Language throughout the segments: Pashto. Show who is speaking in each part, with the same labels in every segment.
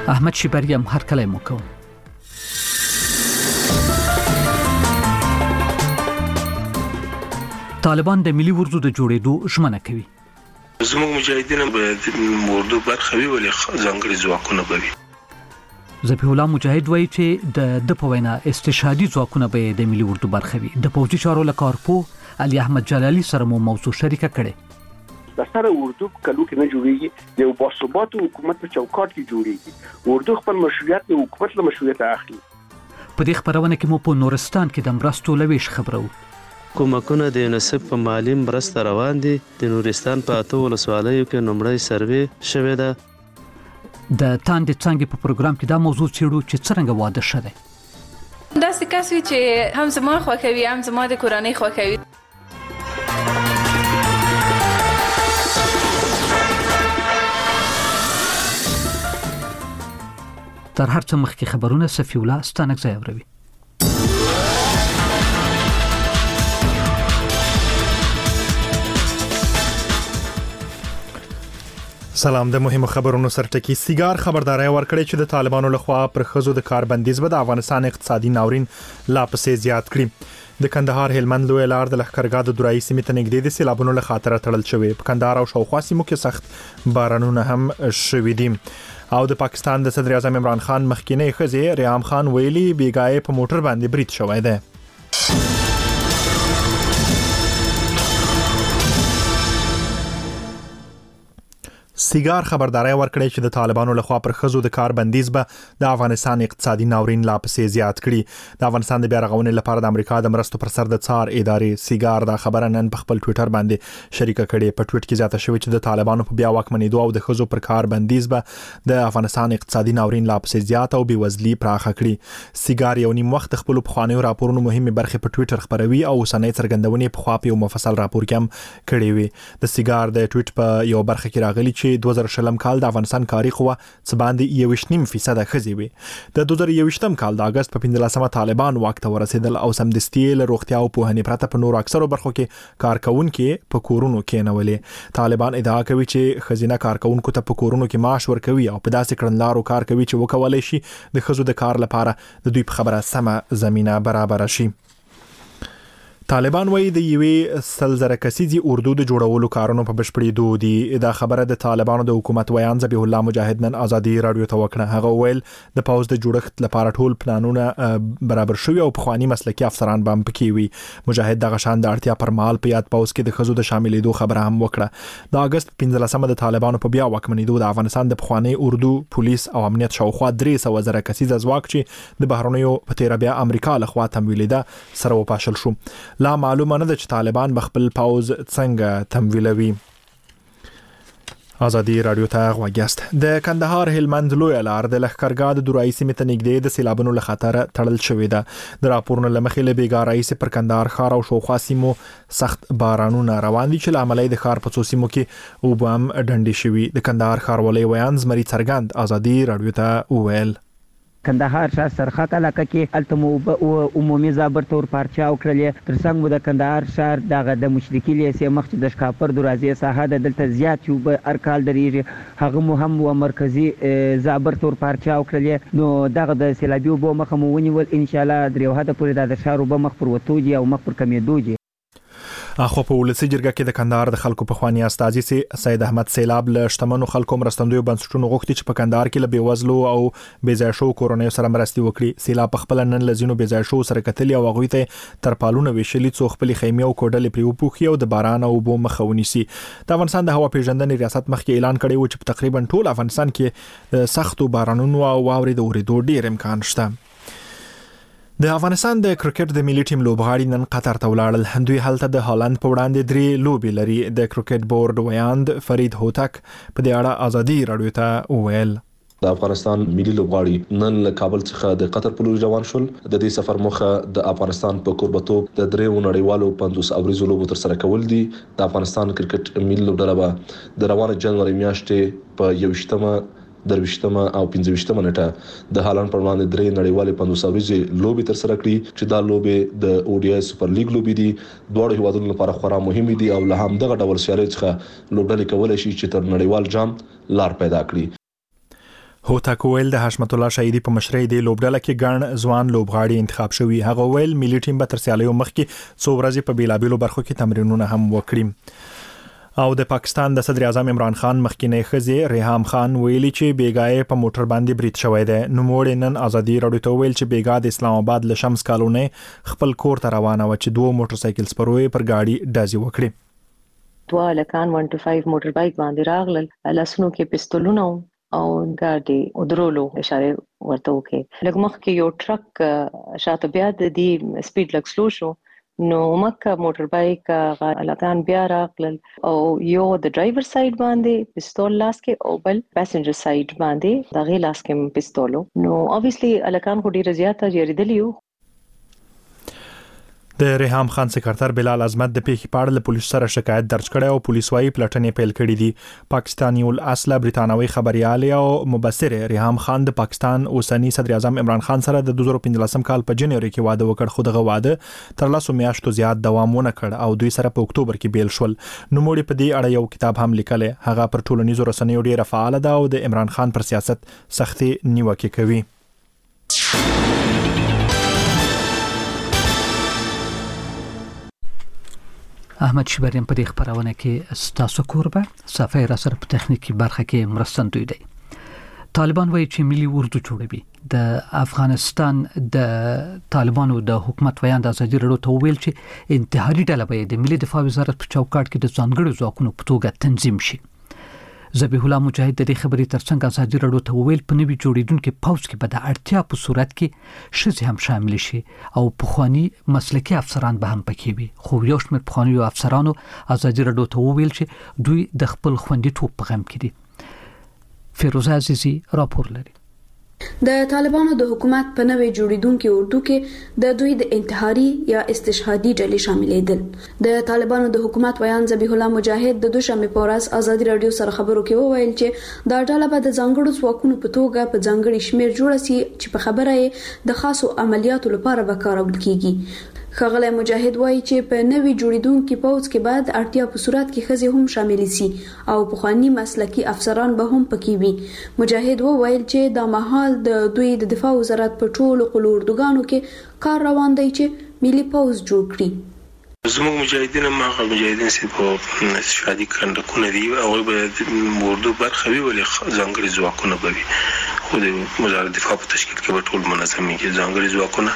Speaker 1: احمد شیبری هم هرکلی مو کوم. طالبان د ملي اردو د جوړېدو ژمنه کوي.
Speaker 2: زموږ مجاهدین به د اردو برخه وي ولې ځانګړي ځواکونه به وي.
Speaker 1: ذبیح الله مجاهد وایي چې د په وینا استشهادي ځواکونه به د ملي اردو برخه وي. د پوځي چارو له کارپو علي احمد جلالي سره مو موضوع شریکه کړې.
Speaker 3: د سره اردو کلو کې نه جوړیږي، د باثبات حکومت په چوکاټ کې جوړیږي. اردو خپل مشروعیت د حکومت له مشروعیت اخلي.
Speaker 1: په دې خبرونه کې مو په نورستان کې د مرستو لويش خبرو.
Speaker 4: کومکونه د یونیسف په مالی مرسته روان دي. د نورستان په 8 ولسوالیو کې نمړی سروې شوې ده.
Speaker 1: د تاندې څنګه په پروګرام کې دا موضوع چیرو چې څنګه واده شوه.
Speaker 5: دا سکاسوي چې هم زما خوښوي هم زما د کورنۍ خوښوي.
Speaker 1: تر هر څه مخکې خبرونه صفی الله ستانک ځای اوروي.
Speaker 6: سلام. د مهمو خبرونو سرټکی سیګار خبرداري ورکړي چې د طالبانو لخوا پر خزو د کار بندیز به د افغانستان اقتصادي ناورین لا پسې زیات کړي. د کندهار هلمند لوی لار د لښکرګاه د درایي سیمې ته نږدې د سیلابونو له خاطره تړل شوی. په کندهار او شاوخوا سیمو کې سخت بارانونه هم شوي دي. او د پاکستان د صدر اعظم عمران خان مخکینی ښځې ریام خان ویلي بیګای په موټر باندې برید شوی دی. سیګار خبرداري ورکړي چې د طالبانو لخوا پر خزو د کار بندیز به د افغانستان اقتصادي ناورین لا پسې زیات کړي. د افغانستان د بیا رغونې لپاره د امریکا د مرستو پر سر د څار ادارې سیګار دا خبره نن په خپل ټوئیټر باندې شریکه کړې. په ټوئیټ کې زیاته شوې چې د طالبانو په بیا واکمنېدو او د خزو پر کار بندیز به د افغانستان اقتصادي ناورین لا پسې زیات او بېوزلي پراخه کړي. سیګار یو نیم وخت خپل پخوانیو راپورونو مهمه برخه په ټوئیټر خبروي او اوسنۍ څرګندونې په خوا په یو مفصل راپور کې هم کړې وي. د سیګار د ټوئیټ په یو برخه کې راغلي چې 2020 کال د افغانستان کاري قوه څه باندې 1.5% خزي وي. د 2020 کال د اگست په 15مه طالبان واک ته ورسېدل او سمدستي له روغتیا او پوهنې پرته په نور اکثرو برخو کې کارکونکو په کورونو کې نولې. طالبان ادعا کوي چې خزینه کارکونکو ته په کورونو کې معاش ورکوي او په داسې کړنلارو کار کوي چې وکولای شي د خزو د کار لپاره د دوی په خبره سمه زمينه برابر شي. طالبان وایي د یوې سلزره کسیزي اردو د جوړولو کارونو په بشپړېدو دي. دا خبره د طالبانو د حکومت ویان ذبیح الله مجاهد نن ازادي رادیو ته وکړه. هغه ویل د پاوز د جوړښت لپاره ټول پلانونه برابر شوي او پخوانی مسلکي افسران به هم پکې وي. مجاهد دغه شان د اړتیا پر مهال په یاد پاوز کې د خزو د شاملېدو خبره هم وکړه. د اگست 15مه د طالبانو په بیا واکمنېدو د افغانستان د پخوانی اردو پولیس او امنیت شاوخوا 300 زره کسیزه ځواک چې د بهرنیو په تیر بیا امریکا لخوا تمویلیده سره وپاشل شو. لا معلومه نه ده چې طالبان بخپل پاوز څنګه تمویلوي. ازادي رادیو ته غوږیاست. د کندهار هلمند لوی لار د لښکرګاه د درایي سیمې ته نږدې د سیلابونو له خاطره تړل شوې ده. د راپورونو له مخې له بیګا رئیس پر کندهار ښار او شاوخوا سیمو سخت بارانونه روان دي چې له امله د ښار په څو سیمو کې اوبه هم ډنډې شوي. د کندهار ښاروالۍ ویان زمري څرګند ازادي رادیو ته وویل.
Speaker 7: کندهار شهر سرخط علاقه کې التمو عمومي زابر تور پارچاو کړلې. ترڅنګ مو د کندهار شهر دغه د مشرقي لیسې مخ د شکاپر دروازې ساحه د دلته زیات یو به ارکال درېږي. هغه مو هم و مرکزی زابر تور پارچاو کړلې. نو دغه د سیلابي وبو مخه مو ونیول. ان شاء الله درې هدا پورې د شهر وبو مخ پر وتوږي او مخ پر کمیدوږي.
Speaker 6: اخو په ولسی جرګه کې د کندهار د خلکو په خواني استاذي سید احمد سیلاب له شتمنو خلکو مرستندوی بنسټونو غوښتي چې په کندهار کې له بیوزلو او بیځایشو کورونې سره مرستي وکړي. سیلاب په خپل نن لزینو بیځایشو سره کتلی او غوي ته ترپالونه ویشلي څو خپل خیمه او کوډلې پریو پوخي او د باران او بو مخونی سي. د افغانستان د هوا پیژندنې ریاست مخکې اعلان کړی و چې په تقریبا ټول افغانستان کې سختو بارانونو او واورې د اورېدو ډیر امکان شته. د افغانستان د کرکټ د ملي ټیم لوبغاړي نن قطر ته ولاړل. دوی هلته د هالند په وړاندې 3 لوبې لري. د کرکټ بورډ ویاند فرید هوتک په دې اړه ازادي رادیو ته وویل.
Speaker 8: د افغانستان ملي لوبغاړي نن له کابل څخه د قطر په لور روان شول. د دې سفر موخه د افغانستان په کوربتوب د 3 نړیوالو 50 اوریزو لوبو تر سره کول دي. د افغانستان کرکټ ملي لوبډله د روانه جنوري میاشتې په 21 درويشتمه او 25مه نیټه د هالند پر وړاندې 3 نړیوالې 50 اوریزې لوبې تر سره کړې چې دا لوبې د ODI سپر لیګ لوبې دي. دواړو هیوادونو لپاره خورا مهمه دي او له هم دغه ډول سیالۍ څخه لوبډلې کولای شي چې تر نړیوال جام لار پیدا کړي.
Speaker 6: هوتک ویل د حشمت الله شهیدی په مشرۍ د لوبډله کې ګڼ ځوان لوبغاړي انتخاب شوي. هغه ویل ملي ټیم به تر سیالیو مخکې څو ورځې په بیلابیلو برخو کې تمرینونه هم وکړي. او د پاکستان د صدر اعظم عمران خان مخکینی ښځې ریحام خان ویلي چې بیګای په موټر باندې برید شوی دی. نوموړی نن ازادي راډیو ته ویل چې بیګا د اسلام آباد له شمس کالونی خپل کور ته روانه و چې 2 موټر سایکل سپروي پر گاډي ډازي وکړي.
Speaker 9: دوه لکان 125 موټر بایک باندې راغلل، لاسونو کې پستولونه او ګاډي ودرولو اشاره ورته وکړي. لږ مخکې یو ټرک شاته بیا د دې سپیډ لږ سلو شو، نو مکه موټر بایک لکان بیا راغلل او یو د ډرایور سایډ باندې پستول لاس کې او بل پاسنجر سایډ باندې دغه لاس کې پستولو. نو obviously لکان خو ډیره زیاته جریدلیو.
Speaker 6: د ریحام خان سکرټر بلال عظمت د پیښې په اړه له پولیسو سره شکایت درج کړی او پولیس وايي پلټنې پیل کړې دي. پاکستاني الاصله برتانوي خبريال او مبصر ریحام خان د پاکستان اوسنی صدر اعظم عمران خان سره د 2015 کال په جنوري کې واده وکړ، خو دغه واده تر 10 میاشتو زیات دوام ونه کړ او دوی سره په اکتوبر کې بیل شول. نوموړي په دې اړه یو کتاب هم لیکلی. هغه پر ټولنیزو رسنیو ډیره فعال ده او د عمران خان پر سیاست سختي نیوکه کوي.
Speaker 1: احمد شبریم په دې خبرونه کې ستاسو کوربه صفای را سره په تخنیکی برخه کې مرستندوی دی. طالبان وایي چې ملي اردو جوړوي. د افغانستان د طالبانو د حکومت ویاند ازادي راډیو ته ویل چې انتحاري ډله به د ملي دفاع وزارت په چوکاټ کې د ځانګړو ځواکونو په توګه تنظیم شي. ذبیح الله مجاهد د دې خبرې ترڅنګ ازادي راډیو ته ویل په نوي جوړیدونکو پوځ کې به د اړتیا په صورت کې شذ هم شامل شي او پخوانی مسلکي افسران به هم پکې وي. خو یو شمېر پخوانی افسرانو ازادي راډیو ته ویل چې دوی د خپل خوندیتوب په غم کې دي. فیروزه عزیزی راپور لري.
Speaker 10: د طالبانو د حکومت په نوې جوړیدونکو اردو کې د دوی د انتحاري یا استشهادي ډلې شاملېدل. د طالبانو د حکومت ویان ذبیح الله مجاهد د دوشنبه په ورځ ازادي راډیو سره خبرو کې وویل چې دا ډله به د ځانګړو ځواکونو په توګه په ځانګړي شمېر جوړه شي چې په خبره یې د خاصو عملیاتو لپاره به کارول کیږي. ښاغلی مجاهد وایي چې په نوې جوړیدونکو پوځ کې بعد اړتیا په صورت کې ښځې هم شامل شي او پخوانی مسلکي افسران به هم پکې وي. مجاهد وویل چې دا مهال د دوی د دفاع وزارت په ټولو قلو اردوګانو کې کار روان دی چې ملي پوځ جوړ کړي.
Speaker 2: زموږ مجاهدین مجاهدین چې په شادي کندکونه دي او به اردو برخه وی ولې ځانګړي ځواکونه به وي. خو د وزارت دفاع په تشکیل کې به ټول منظمي کې ځانګړي ځواکونه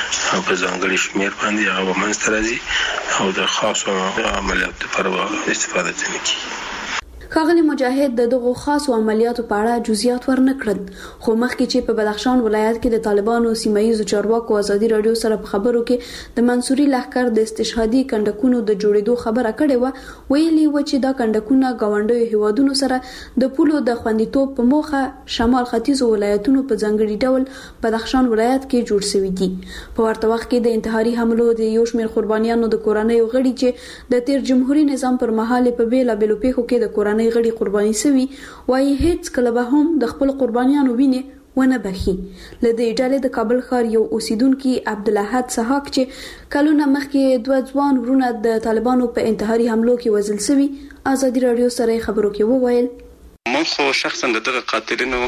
Speaker 2: په ځانګړي شمېر باندې هغه منځته راځي او د خاصو عملیاتو لپاره استفاده کوي.
Speaker 10: ښاغلی مجاهد د دغو خاصو عملیاتو په اړه جزئیات ورنکړل، خو مخکې چې په بدخشان ولایت کې د طالبانو سیمایي چارواکو ازادي راډیو سره په خبرو کې د منصوري لښکر د استشهادي کندکونو د جوړېدو خبره کړې و، ویلي و چې دا کندکونه ګاونډیو هیوادونو سره د پولو د خوندیتوب په موخه شمال ختیځو ولایتونو په ځانګړي ډول بدخشان ولایت کې جوړ شوي دي. په ورته وخت کې د انتحاري حملو د یو شمېر قربانیانو د کورنیو غړي چې د تیر جمهوریت نظام پر مهال په بیلابېلو پیښو کې د کورنۍ غړي قرباني شوي وایي هیڅ کله به هم د خپل قربانیانو وینې ونه بخي. له دې ډلې د کابل ښار یو اوسیدونکي عبدالاحد سحاق چې کلونه مخکې 2 ځوان ورونه د طالبانو په انتحاري حملو کې وژل شوي ازادي راډیو سره خبرو کې وویل
Speaker 11: مونږ خو شخصا دغه قاتلینو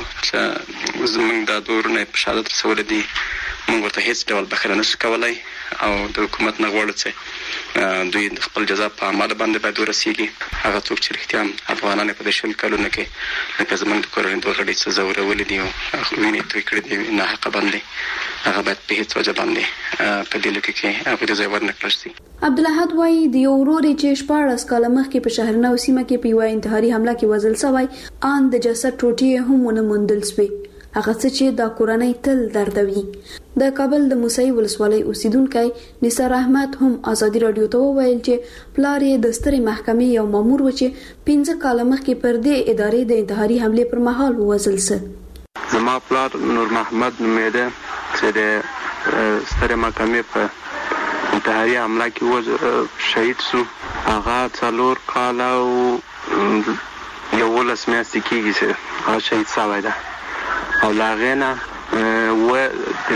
Speaker 11: چې زمونږ د دورونه په شهادت رسول دي مونږ ورته هیڅ ډول بخښنه نشو کولای او د حکومت نه غواړو چې دوی خپل جزا په عمل باندې باید ورسیږي. هغه څوک چې رښتیا افغانان په دې شل کلونو کې لکه زمونږ د کورنۍ دوه غړي څه زورولي دي او وینې توی کړي دي ناحقه باندې، هغه باید په هیڅ وجه باندې په دې لکه کې هغه د ځای ورنکړل شي.
Speaker 10: عبدالاحد وایي د یو ورور چې 14 کاله مخکې په شهرنو سیمه کې په یو انتحاري حمله کې وژل شوی ان د جسد ټوټې هم ونه موندل شوې، هغه څه چې د کورنۍ تل دردوي. د کابل د موسی ولسوالۍ اوسیدونکي نثار احمد هم ازادي راډیو ته وویل چې پلار یې د سترې محکمې یو مامور و چې 15 کاله مخکې پر دې ادارې د انتحاري حمله پر مهال وژل شو.
Speaker 12: زما پلار نور محمد نومیده چې د سترې محکمې په انتحاري حمله کې شهید شو. هغه 4 کاله او 11 میاشتې کېږي چې هغه شهید شوی ده او له هغې نه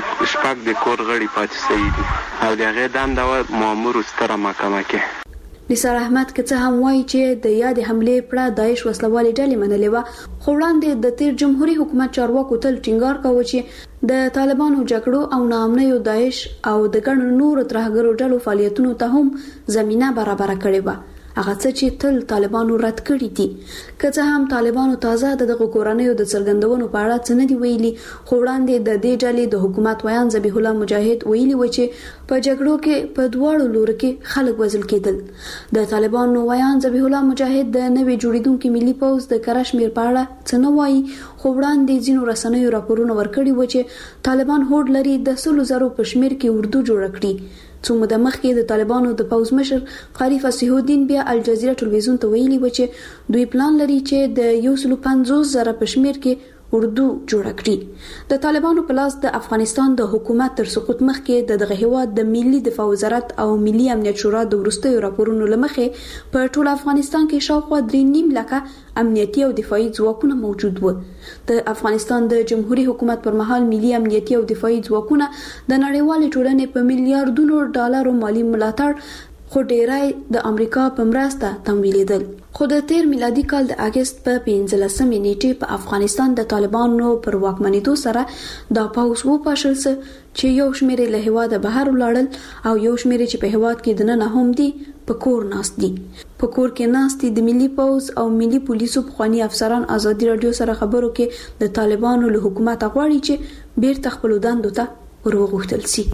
Speaker 12: شپږ د کور غړي پاتې شوي دي او د هغې دنده وه مامور ستره محکمه کې.
Speaker 10: نثار احمد که څه هم وایي چې د یاد حمله پر داعش وسلوالې ډلې منلې و، خو وړاندې د تیر جمهوریت حکومت چارواکو تل ټینګار کاوه چې د طالبانو جګړو او ناامنیو داعش او د ګڼو نورو ترهګرو ډلو فعالیتونو ته هم زمينه برابر کړې و، هغه څه چې تل طالبانو رد کړی دي. که څه هم طالبانو تازه دغه کورنیو د څرګندونو په اړه څه نه دی ویلي، خو وړاندې د دې ډلې د حکومت ویان ذبیح الله مجاهد ویلي و چې په جګړو کې په دواړو لورو کې خلک وژل کېدل. د طالبانو ویان ذبیح الله مجاهد د نوې جوړیدونکو ملي پوز د کشمیر په اړه څه نه وایي، خو وړاندې ځینو رسنیو راپورونه ورکړي و چې طالبان هوډ لري د 100,000 په شمیر کې اردو جوړ کړي. څو موده مخکې د طالبانو د پوز مشر قاری فصیح الدین بیا الجزیره ټلویزیون ته ویلي و چې دوی پلان لري چې د 150,000 په شمیر کې اردو جوړ کړي. د طالبانو په لاس د افغانستان د حکومت تر سقوط مخکې دغه هیواد د ملي دفاع وزارت او ملي امنیت شورا د وروستیو راپورونو لمخې په ټول افغانستان کې شاوخوا 3.5 لکه امنیتي او دفاعي ځواکونه موجود و. د افغانستان د جمهوریت حکومت پر مهال ملي امنیتي او دفاعي ځواکونه د نړیوال ټولنې په میلیارډونو ډالرو مالی ملاتړ خو ډیرای د امریکا په مرسته تمویلیدل. خو د تیر میلادي کال د اگست په 15 نیټه په افغانستان د طالبانو پر واکمنېدو سره د پاوس وو پاشل چې یو شمېر له هواده بهر ولاړل او یو شمېر چې په هواد کې دننه هم دي په کور ناست دي. په کور کې ناست د ملي پوز او ملي پولیسو پخوانی افسران ازادي رادیو سره خبرو کې د طالبانو له حکومت غواړي چې بیرته خپل دندو ته ورغوښتل شي.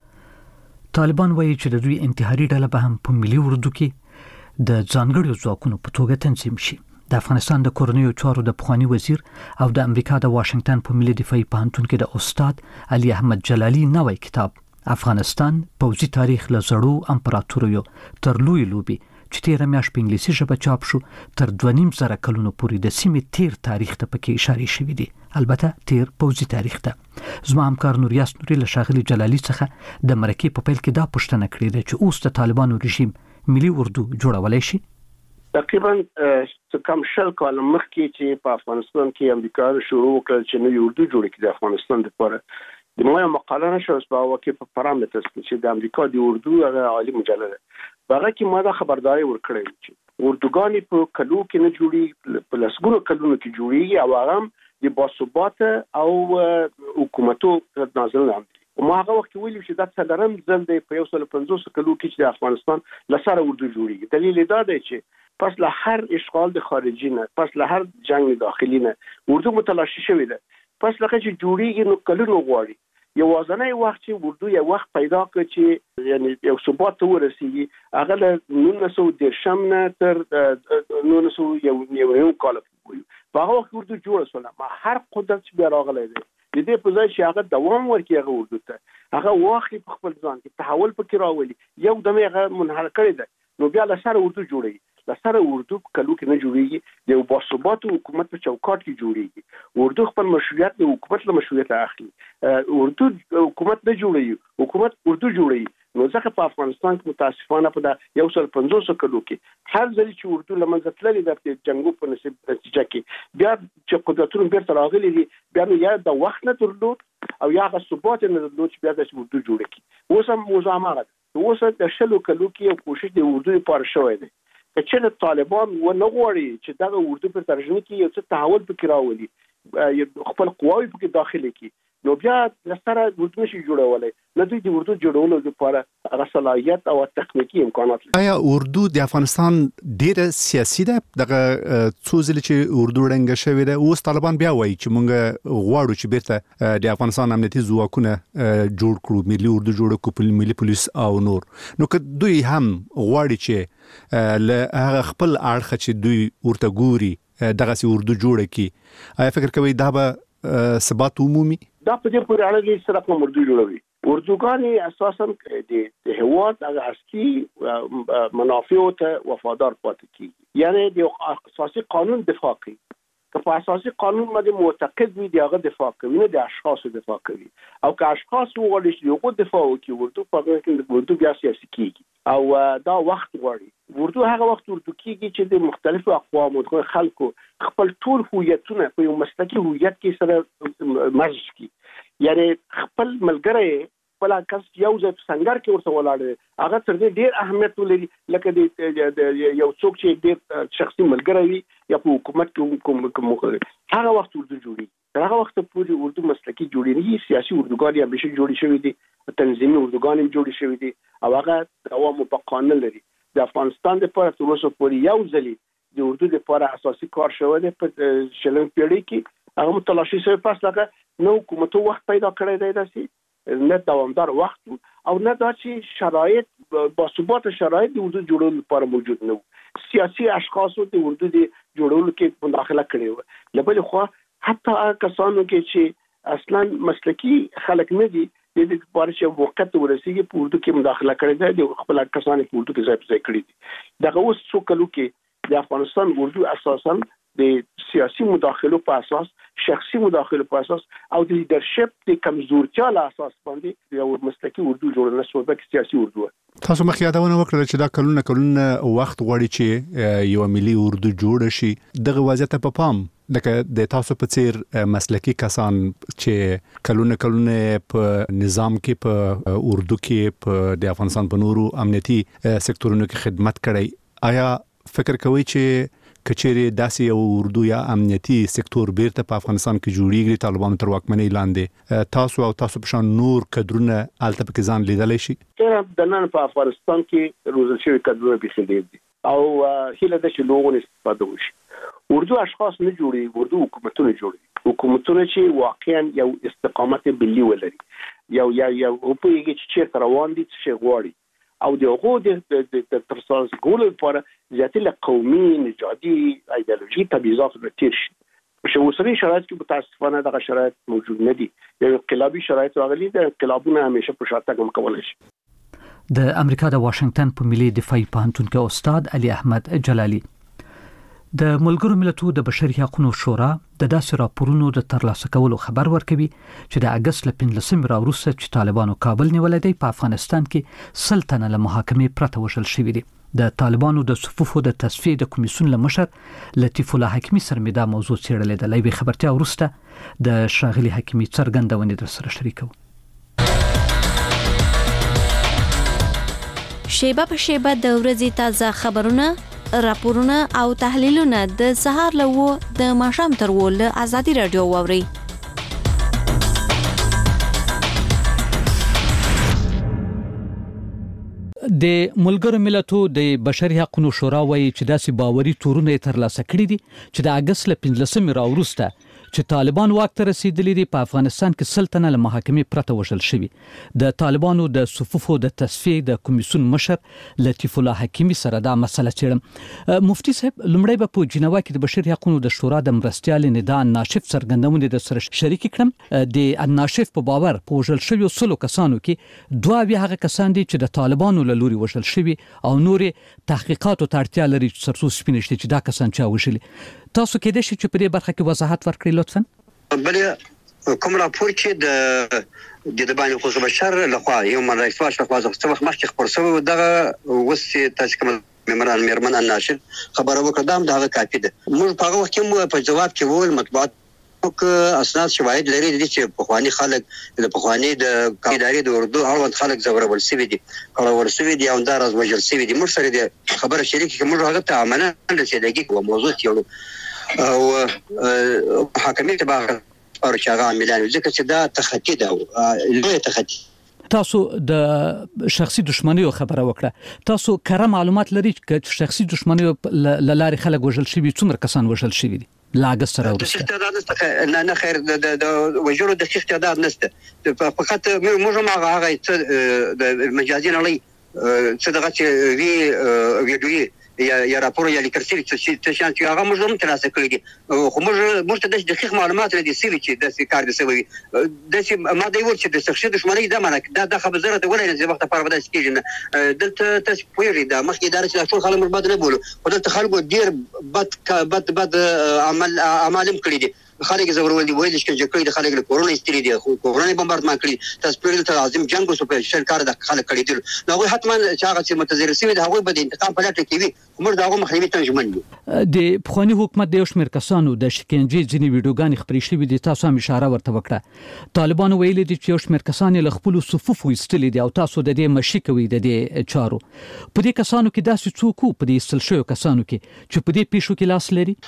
Speaker 1: طالبان وایي چې د دوی انتحاري ډله به هم په ملي اردو کې د ځانګړو ځواکونو په توګه تنظیم شي. د افغانستان د کورنیو چارو د پخوانی وزیر او د امریکا د واشنگټن په ملي دفاعي پوهنتون کې د استاد علي احمد جلالي نوې کتاب افغانستان پوځي تاریخ له زړو امپراتوریو تر لوی لوبي چې تیر میاشت په انګلیسي ژبه چاپ شو تر 2.5 کلونو پورې د سیمې تیر تاریخ ته پکې اشاره شوې دي، البته تیر پوځي تاریخ ته. زما همکار نوریاس نوري له شاغلي جلالي څخه د مرکې په پیل کې دا پوښتنه کړې ده چې اوس د طالبانو رژیم ملي اردو جوړولای شي.
Speaker 3: تقریبا کم شل کال مخکې چې په افغانستان کې امریکا شروع وکړل چې نوې اردو جوړ کړي د افغانستان لپاره، د موږ مقاله نشو په واقع په پارامترز کې چې د امریکا د اردو هغه عالی مجله ده، هغه کې ما دا خبرداري ورکړې چې اردوګانی په کلو کې نه جوړي، په لسګونو کلونو کې جوړي او هغه د باثبات او حکومتو نازل نه دي. ما هغه وخت ویل چې دا څلورم ځل دی په 150 کلو کې چې د افغانستان لسره اردو جوړیږي. دلیل دا دی چې پس له هر اشغال د خارجي نه، پس له هر جنگ داخلي نه اردو متلاشي شوې ده. پس لکه چې جوړیږي نو کلونو غواړي. یوازنی وخت چې اردو یو وخت پیدا کړ چې یعنی یو ثبات ورسیږي هغه له 1910 نه تر 1991 کال پورې په هغه وخت اردو جوړه شوه. ما هر قدرت چې بیا راغلی دی د دې په ځای چې هغه دوام ورکړي هغه اردو ته هغه واخلي په خپل ځان کې تحول پکې راولي، یو دمه هغه منحل کړی دی، نو بیا له سره اردو جوړي. لسره اردو کلو کې نه جوړيږي، د باثبات حکومت په چوکاټ کې جوړيږي. اردو خپل مشروعیت د حکومت له مشروعیت اخلي. اردو حکومت نه جوړي، حکومت اردو جوړي. نو ځکه په افغانستان کې متاسفانه په 150 کلو کې هر ځل چې اردو لمنځه تللی د جنگو په نتیجه کې بیا چې قدرتونو بیرته راغلي دي، بیا نو یا د وخت نه درلود او یا غو ثبات نه درلود چې بیا د اردو جوړ کړي. اوس هم موضوع ماغه اوس د شلو کلو کې یو کوشش د اردو لپاره شوی دی چې طالبان و نه غواړي چې دغه اردو په ترجمه کې یو څه تحول پکې راولي، خپل قواوی پکې داخلي کړي، نو بیا لسره اردو نشي جوړولای. نه دوی د اردو جوړولو لپاره هغه صلاحیت او تخنیکی امکانات لري.
Speaker 13: آیا اردو د افغانستان ډیره سیاسي ده؟ دغه څو ځله چې اردو رنګ شوی ده اوس طالبان بیا وایي چې موږ غواړو چې بیرته د افغانستان امنیتي ځواکونه جوړ کړو، ملي اردو جوړ کړو، ملي پولیس او نور. نو که دوی هم غواړي چې له هغه خپل اړخ چې دوی ورته ګوري دغه سي اردو جوړ کړي، آیا فکر کوي دا به ثبات عمومي
Speaker 3: دا په دې پورې اړه کې سره کوم اردو جوړوي؟ اردوګانی اساسا د هواد هغه اصلي منافع ته وفادار پاتې کیږي، یعنی د اساسي قانون دفاع کوي. که په اساسي قانون باندې معتقد وي دغه دفاع کوي، نه د اشخاص دفاع کوي. او که اشخاص وغواړي چې یو دفاع وکړي اردو په هغه کې اردو بیا سیاسي کیږي او دا وخت غواړي. اردو هغه وخت اردو کیږي چې د مختلفو اقوامو د خلکو خپل ټول هویتونه په یو مسلکي هویت کې سره مرج کی، یعنی خپل ملګری خپل کس یو ځای څنګه کې ورته ولاړ هغه تر دې ډیر اهمیت ولري لکه د یو څوک چې ډیر شخصي ملګری وي یا په حکومت کې کوم هغه وخت اردو جوړي هغه وخت پورې اردو مسلکي جوړي نه سیاسي اردوګان یا بشي جوړي شوی دي تنظیمي اردوګان جوړي شوی دي او هغه دوام په قانون لري د افغانستان لپاره تر اوسه پورې یو ځلې د اردو لپاره اساسي کار شوی دی په شلم پیړۍ کې هغه متلاشي شوی پس لکه نو حکومت وخت پیدا کړی دی داسې نه دوامدار وخت او نه دا چې شرایط با ثبات شرایط د اردو جوړولو لپاره موجود نه وو سیاسي اشخاصو د اردو د جوړولو کې مداخله کړې و لبل خو حتی کسانو کې چې اصلا مسلکی خلک نه دي د دې لپاره چې وخت ورسیږي په اردو کې مداخله کړې ده د خپل کسانو په اردو کې ځای کړی دي دغه اوس څو کلو کې د افغانستان اردو اساسا د سیاسي مداخلو په اساس شخصي مداخلو په اساس او د لیدرشپ د کمزورتیا له اساس باندې یو مسلکی اردو جوړول شو د سیاسي اردو
Speaker 13: تاسو مخ یادونه وکړه چې دا کلونه وخت غواړي چې یو ملي اردو جوړ شي دغه وضعیت په پام لکه د تاسو په څیر مسلکی کسان چې کلونه په نظام کې په اردو کې په د افغانستان په نورو امنیتي سکتورونو کې خدمت کړی آیا فکر کوئ چې کچېری داسې یو اردو یا امنیتي سکتور بیرته په افغانستان کې جوړیږي طالبانو تر واکمنۍ لاندې تاسو په شان نور کډرونه الته په ځان لیدلای شي
Speaker 3: د نن په افغانستان کې روزل شوی کډرونه به خېدي او هله د شلوغون استفاده وشي اردو اشخاص نه جوړي اردو حکومتونه جوړي حکومتونه چې واقعا یو استقامت ملي ولري یو په یوه چې روان دي چې غواړي او دغه د ترساز ګول لپاره ذاتي قومي نژادي ایدئولوژي تبعیضات تیر شي چې اوسنی شرایط کې متاسفانه دغه شرایط موجود نه دي یو انقلابي شرایط راغلي د انقلابونه همیشه په شاته کوم کولای شي
Speaker 1: د امریکا د واشنگټن په ملي دفاعي پوهنتون کې استاد علي احمد جلالي د ملګرو ملتونو د بشري حقوقو شورا د داسې راپورونو د ترلاسه کولو خبر ورکوي چې د اگست 15 راوروسته چې طالبانو کابل نیولې دی په افغانستان کې سلطنه له محاکمې پرته وشل شوې دي د طالبانو د صفوفو د تصفیه د کمیسیون لمشر لطیف الله حکیمی سره دا موضوع څېړلې ده لوي خبرتیا ورسته د شاغلي حکیمی څرګندونه در سره شریکو
Speaker 14: شیبه په شیبه د ورځې تازه خبرونه راپورونه او تحلیلونه د سهار له د ماښام تر ول ازادي رادیو ووري
Speaker 1: د ملګرو ملتونو د بشري حقوقو شورا وایي چې داسې باوري تورونه ترلاسه کړي دي چې د اگست 15 راوروسته چې طالبان واک ته رسیدلي دي په افغانستان کې سلطنه له محاکمې پرته وشل شوی د طالبانو د صفوفو د تصفیه د کمیسیون مشر لطیف الله حکیمی سره دا مسله چیرم مفتی صاحب لمړی به په جنیوا کې د بشري حقوقو د شورا د مرستيال ندا ناشف څرګندونه د سره شریک کړم د ناشف په باور په وشل شوی سلو کسانو کې دوه بیا هغه کسان دي چې د طالبانو له لوري وشل شوی او نور تحقیقات او تړتیا لري چې سرسو سپینشتي چې دا کسان چا وشل تاسو کې د شي چې په دې برخه کې وضاحت ورکړئ لطفا
Speaker 15: بل کوم راپور چې د باندې خو بشر لخوا یو منظمه شخص څه وخت مخکې خبر شوی دغه وسه تاسو کوم مېرمن ناشد خبره وکړم دا کافي ده موږ په هغه وخت کې په جواب کې وول مطبوعات اسناد شواهد لري چې په خواني خلک د پخوانی د ادارې د اردو اړوند خلک زورول سوي دي او دا راز وجل سوي دي موږ سره د خبره شریک کې موږ هغه ته امانه رسیدګي کوم موضوع یو او حکومت به او شغا ملان ځکه چې دا تخطي ده لوی تخطي
Speaker 1: تاسو د شخصي دښمنیو خبره وکړه تاسو کره معلومات لري چې شخصي دښمنیو لاري خلک وژل شوی څومره کسان وژل شوی دي لاګ سره
Speaker 15: ورسته نه خیر د وجرو د استعداد نشته فقط موږ ما هغه د مجازين علي صدقه ویډیو یا راپور یا لیکل چې شانتي هغه موږ هم ترلاسه کړی دي خو موږ ته د دقیق معلومات لري چې د کار د سوي د ما دی ول چې د شخصي دښمنۍ د معنی دا خبره زره ته ولې نه وخت په ودا سکیږي دلته تاسو پوهیږئ د مخکې ادارې چې ټول خلک مربوط نه بولو خو دلته خلکو ډیر بد عمل کړی دي خلک زورول دي وایي چې کړي د خلک له کورونا استری دي کورونا بمباردمان کړي تاسو پرې ته عظیم جنگ وسو په شرکار د خلک کړي دي نو هغه حتما چې هغه چې متضرر شوی د هغه به د انتقام په لټه کې وي موږ دا هغه مخنیوي ته ژمن یو.
Speaker 1: د پخوانی حکومت د یو شمېر کسانو د شکنجې ځینې ویډیوګانې خپرې شوې دي تاسو هم اشاره ورته وکړه. طالبانو ویلي دي چې یو شمېر کسان له خپل صفوف وستلي دي او تاسو د دې مشي کوي د دې چارو. په دې کسانو کې داسې څوک په دې استل شوی کسانو کې چې په دې پیښو کې لاس لري؟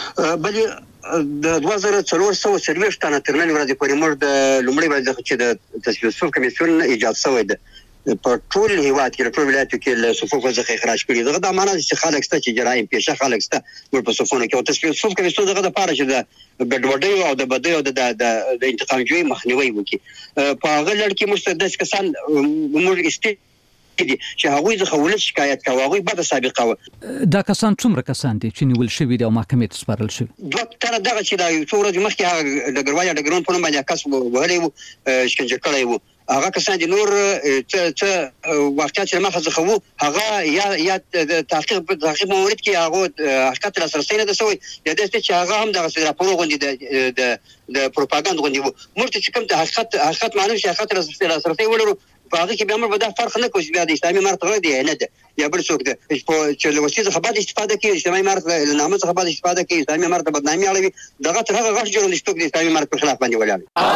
Speaker 15: د 2440 تنه تر نن ورځې پورې موږ د لومړۍ ورځې چې د تصفیه صفوف کمیسیون ایجاد شوی دی په ټول هیواد کې ټول ولایتو کې له صفوف څخه اخراج کړي دغه د امانت چې خلک ست چې جرایم پیشه خلک ست ور په صفونه کې او تصفیه صفوف کمیسیون دغه د پاره چې د ګډوډۍ او د بدۍ او د انتقام جوړي مخنیوي وکړي په هغه لړ کې مستدس کسان موږ دي چې هغه ځخه ولې شکایت کوي هغه به د سابقه و
Speaker 1: دا کسان څومره کسان دي چې نیول شوی دي او محکمې ته سپارل شوی؟
Speaker 15: دوه تر دغه چې دا یو څو ورځې مخکې هغه د ګروایا د ګرون په نوم باندې کس وهلی و شکنجه کړی و هغه کسان دي نور څه واقعیت چې مخه ځخه وو هغه یا تحقیق مورد کې هغه حقیقت لاسرسي نه دسوي یا د چې هغه هم دغه راپور غونډې د پروپاګاندا غونډې وو موږ چې کوم د حقیقت معنی چې حقیقت لاسرسي ولرو په هغه کې به موږ به فرق نه کوو بیا د اسلامي مرتبه دی نه ده یا بل څوک ده چې له وسیله څخه باید استفاده کوي اسلامي مرتبه له نامه څخه باید استفاده کوي اسلامي مرتبه بدنامي اړوي دغه تر هغه غږ جوړول چې د اسلامي مرتبه خلاف باندې ولاړ.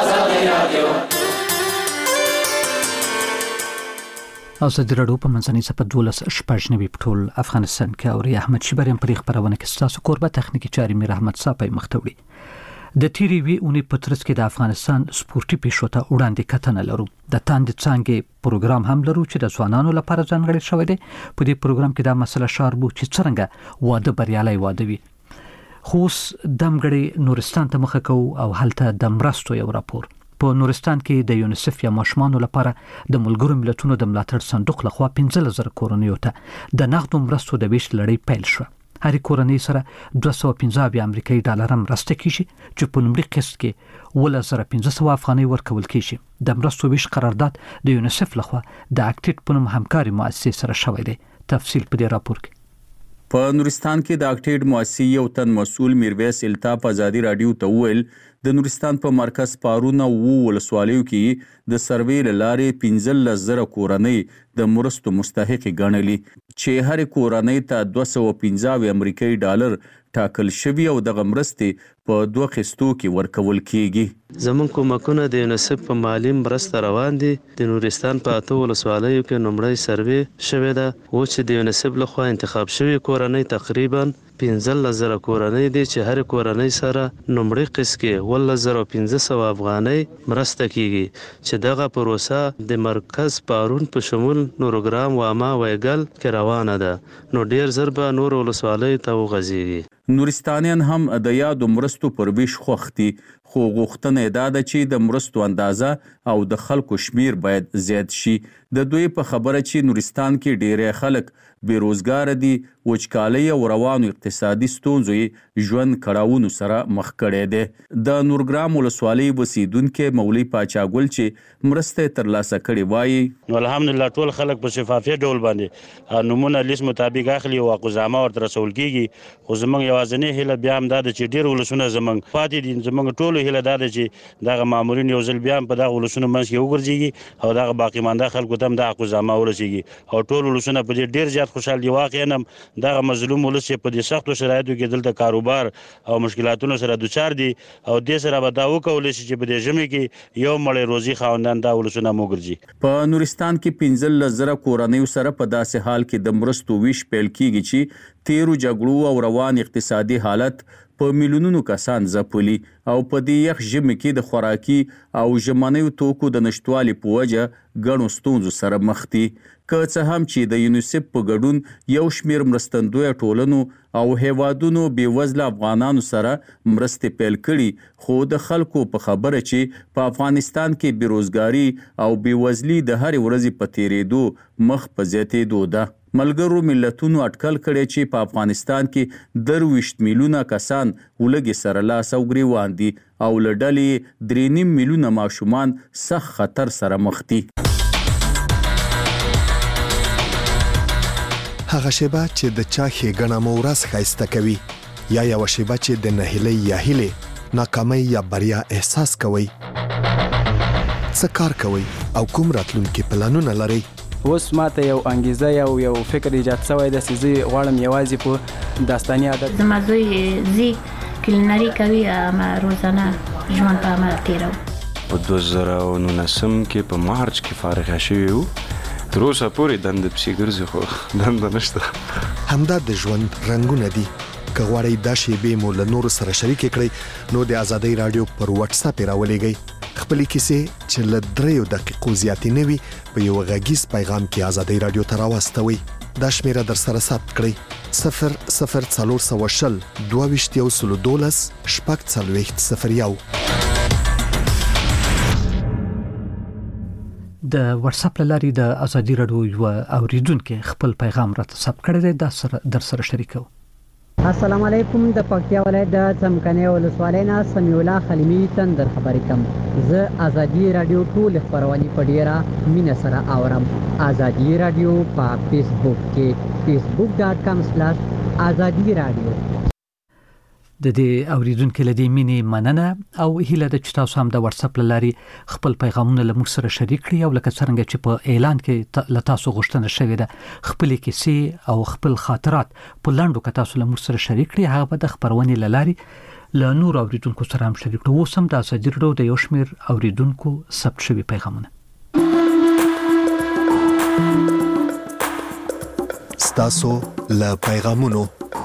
Speaker 1: ازادي راډیو په منځنۍ صفحه 12 پټول افغانستان کې او احمد شیبریم پر خبرونه کې ستاسو کوربه تخنیکی چاري میر احمد صاحب مختوړي. د تیری وی اونې په ترڅ کې د افغانستان سپورتي پیښو ته وړاندې کتنه لرو. د تاند څنګه پروګرام هم لرو چې د ځوانانو لپاره ځانګړی شوی دی. په دې پروګرام کې دا مسله شاربو چې څنګه واده بریالي واده وي. خو دمګړي نورستان ته مخه کوو او هلته د مرستو یو راپور په نورستان کې د یونیسف یا ماشومانو لپاره د ملګرو ملتونو د ملاتړ صندوق لخوا 15000 کورنیو ته د نغدو مرستو د ویش لړۍ پیل شو. هر کورنۍ سره 215 امریکایي ډالر مرسته کیږي چې په لومړي قسط کې 1500 افغانۍ ورکول کیږي. د مرستو ویش قرارداد د یونیسف لخوا د اکټیټ په نوم همکاري مؤسسه سره شوی دی. تفصیل په دې راپور کې.
Speaker 16: په نورستان کې د اکټیډ مؤسسې یو تن مسؤل میرویس الطاف ازادي رادیو ته وویل د نورستان په مرکز پارونه ولسوالیو کې د سروې لارې 15000 کورنۍ د مرستو مستحق ګڼلي چې هر کورنۍ ته 215 امریکایي ډالر ټاکل شوی او د مرستې په 2 قسطو کې ورکول کیږي.
Speaker 4: زمون کومکونه د یونیسف په مالی مرسته روان دي. د نورستان په 8 ولسوالیو کې نمړی سروې شوی ده او چې د یونیسف لخوا انتخاب شوی کورنۍ تقریبا 15000 کورنۍ دي چې هر کورنۍ سره نمړی قسط کې 11500 افغانۍ مرسته کیږي چې دغه پروسه د مرکز پارون په شمول نورګرام واما ویګل کې روانه ده نو ډیر زر به نور ولسوالیو ته وغځيږي.
Speaker 16: نورستانیان هم د یادو مرستو پر ویش خوختي خو غوښتنه دا ده چې د مرستو اندازه او د خلکو شمیر باید زیات شي. د دوی په خبره چې نورستان کې ډیری خلک بیروزګار دي وچکالۍ او روانو اقتصادي ستونزو ژوند کړهونو سره مخ کړي دي. د نورګرام ولسوالۍ اوسیدونکو مولوی پاچاګل چې مرسته ترلاسه کړي وایي
Speaker 17: نو الحمدلله ټول خلک په شفافیت ډول باندې نمونه لیست مطابق اخلي او قزامه ورته رسول کیږي. خو زمونږ یوازینی هیله بیا هم دا چې ډیر ولسونه زمونږ پاتې دي. زمونږ ټول هیله دا چې دغه مامورین یو ځل بیا په دغه ولسونو منځ کې وګرځي او دغه باقی مانده خلکو ته هم د قزامه ورسیږي او ټول ولسونه په دې ډیر زیات خوشحال دي. واقعا دغه مظلوم ولس په دې سختو شرایطو کې دلته کاروبار او مشکلاتونو سره دوچار دي او د سره به دا وکول شي چې په دې ژمي کې یو مړی روزي خاوندان دا ولسونه موګرځي.
Speaker 16: په نورستان کې 15000 کورنۍ سره په داسې حال کې د مرستو ویش پیل کیږي چې تیرو جګړو او روان اقتصادي حالت په میلیونونو کسان ځپلي او په دې یخ ژمي کې د خوراکي او ژمنیو توکو د نشټوالي په وجه ګڼو ستونزو سره مخ دي. که څه هم چې د یونیسف په ګډون یو شمیر مرستندوی ټولنو او هیوادونو بیوزله افغانانو سره مرستې پیل کړي خو د خلکو په خبره چې په افغانستان کې بیروزګاری او بیوزلي د هر ورځې په تیریدو مخ په زیاتېدو ده. ملګرو ملتونو اټکل کړي چې په افغانستان کې 23 میلیونه کسان ولګي سره لاس او ګریوان دي او لړلې 3.5 میلیونه ماشومان سخت خطر سره مخ دي.
Speaker 18: هغه شیبه چې د چا ښېګڼه مو ورځ ښایسته کوي یا یوه شیبه چې د نهیلۍ یا هیلې ناکامۍ یا بریا احساس کوئ؟ څه کار کوئ او کوم راتلونکي پلانونه لرئ؟
Speaker 19: اوس ماته یو انګیزه یو فکر ایجاد شوی د سيزي غواړم یوازې په داستاني عادت
Speaker 20: زما زوی زی کلینری کوي ما روزانه ژوند په عمل تیرو.
Speaker 21: په 2019 کې په مارچ کې فارغ شوی وو. تر اوسه پورې دند پسې ګرځي خو دند نشته.
Speaker 18: همدا د ژوند رنگونه دي. که غواړئ دا شیبې مو له نورو سره شریک کړئ نو د آزادۍ رادیو پر واتس اپ راولېږئ. خپلې کیسې چې له 3 دقیقو زیاتې نه وي په یو غږیز پیغام کې آزادۍ رادیو ته راواستوئ. دا شمیره در سره ثبت کړئ 00420 22 012
Speaker 1: د واتس اپ لاري د آزادۍ رادیو یو اوریدونکو خپل پیغام راته ثبت کړی دی دا در سره شریکو.
Speaker 22: السلام علیکم د پکتیا ولایت د څمکني ولسوالۍ نه سمیع الله خلیمی تندر خبرې کوم. زه آزادۍ رادیو ټول خبرونه په ډیره مینه سره اورم. آزادۍ رادیو په فیسبوک کې facebook.com/azadi radio.
Speaker 1: د دې اوریدونکو لدی مینه مننه او هیله د چې تاسو هم د واتس اپ لاري خپل پیغامونه له موږ سره شریک کړئ او لکه څنګه چې په اعلان کې له تاسو غوښتنه شوې ده خپل کیسې او خپل خاطرات په لاندو کې تاسو له موږ سره شریک کړئ. هغه به د خبرونې لاري له نور اوریدونکو سره هم شریک کړو. اوس هم د آزادۍ رادیو د یو شمېر اوریدونکو ثبت شوي پیغامونه
Speaker 18: ستاسو له پیغامونو.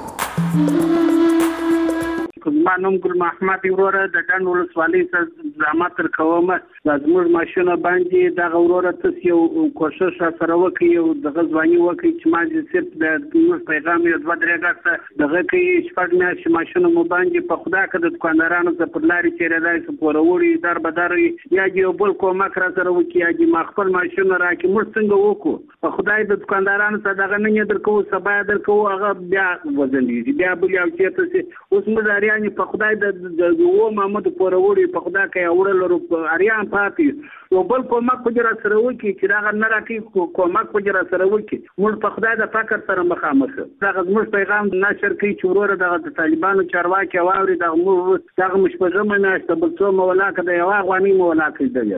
Speaker 3: ما نوم ګل محمد وروره د ډنډ ولسوالۍ څخه زحمت تر کومه د زموږ ماشونه باندې د وروره تاسو یو کوشش سره وکړئ او د غزوانی وکړئ چې ما دې صرف د پیغام یو 2-3 غاښه دغه کې شپږ میاشتې ماشونه مو باندې په خدا کې د دکاندارانو څخه پر لاري چیرې سو پوروري در بداري یا یو بل کومک را سره وکړي یا ما خپل ماشونه راکې موږ څنګه وکړو په خدای د دکاندارانو څخه دغه نه درکو سبا درکو هغه بیا وزندي بیا بل یو چیرته اوس مزاریان په خدای د و محمد پوروري په خدا کې اورل اریان پاتې او بل کومک کوجرا سره وکي چې دا نه راکې کومک کوجرا سره وکي موږ په خدای د فقر سره مخامخ دا موږ پیغام نشر کوي چې وروره د طالبانو چارواکي واوري د موږ دغه مشپږمه ناشته بل څو مولا کې د یو غواني مولا کې دی.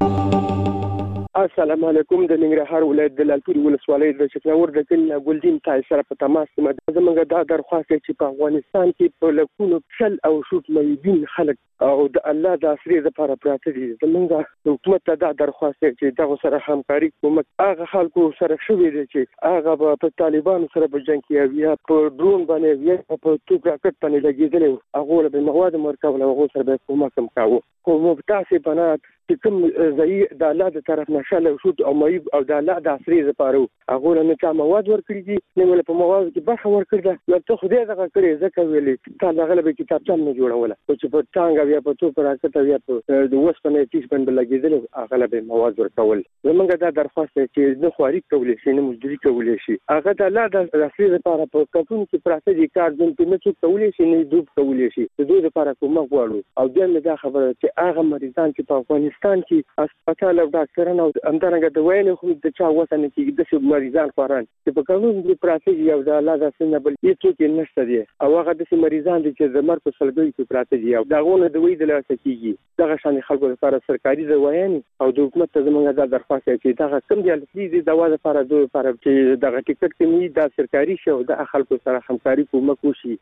Speaker 23: السلام علیکم د ننګرهار ولایت د لالپورې ولسوالۍ د چکناور د کلي ګلدین تای سره په تماس کې زموږ دا درخواست چې په افغانستان کې په لکونو شل او شوت مېدین خلک او د الله د اسرې لپاره پراته دي. زموږ حکومت ته دا درخواست چې دغه سره همکاري کومک هغه خلکو سره شوي دي چې هغه په طالبانو سره په جنگ کې یا په ډرون باندې یا په توپ راکټ باندې لګیدل هغه له مواد مرکب له هغه سره به کومک کاوه کوم تاسو باندې چې کوم ځای د الله د طرف نشاله شوت او مېب او د الله د اسرې لپاره هغه نه چا مواد ورکړي دي نه ول په مواد کې برخه ورکړي دا ته خو دې دغه کړې ځکه ویلې تا دغه به کتابچه نه جوړوله چې په ټانګ یا په توپ راکټ یا په د وسپنې تیز باندې لګیدل هغه به مواد ورکول. زمونږ دا درخواست چې نه خواري کولې شي نه مزدوري کولې شي هغه د الله د اسرې لپاره په کتون کې پراته دي کار دن په نه څه کولې شي نه دوب کولې شي د دوی لپاره کومه غواړو او دې دا خبره چې هغه مریضان چې په افغانستان کې هسپتال او ډاکټرانو او همدارنګه د وینې خو د چا وسنه کې د مریضان خوران چې په قانون کې پراته دي او د الله د سنه بل هیڅ نشته دي او هغه د مریضان دي چې د مرګ په سلګي کې پراته دي او داغونه د وې د لاسه کېږي دغه شان خلکو لپاره سرکاري ځوایان او د حکومت ته زموږ د درخواست چې دغه کم دي د دوا لپاره چې دغه ټیکټ کې د سرکاري شو د خلکو سره همکاري کومک وشي.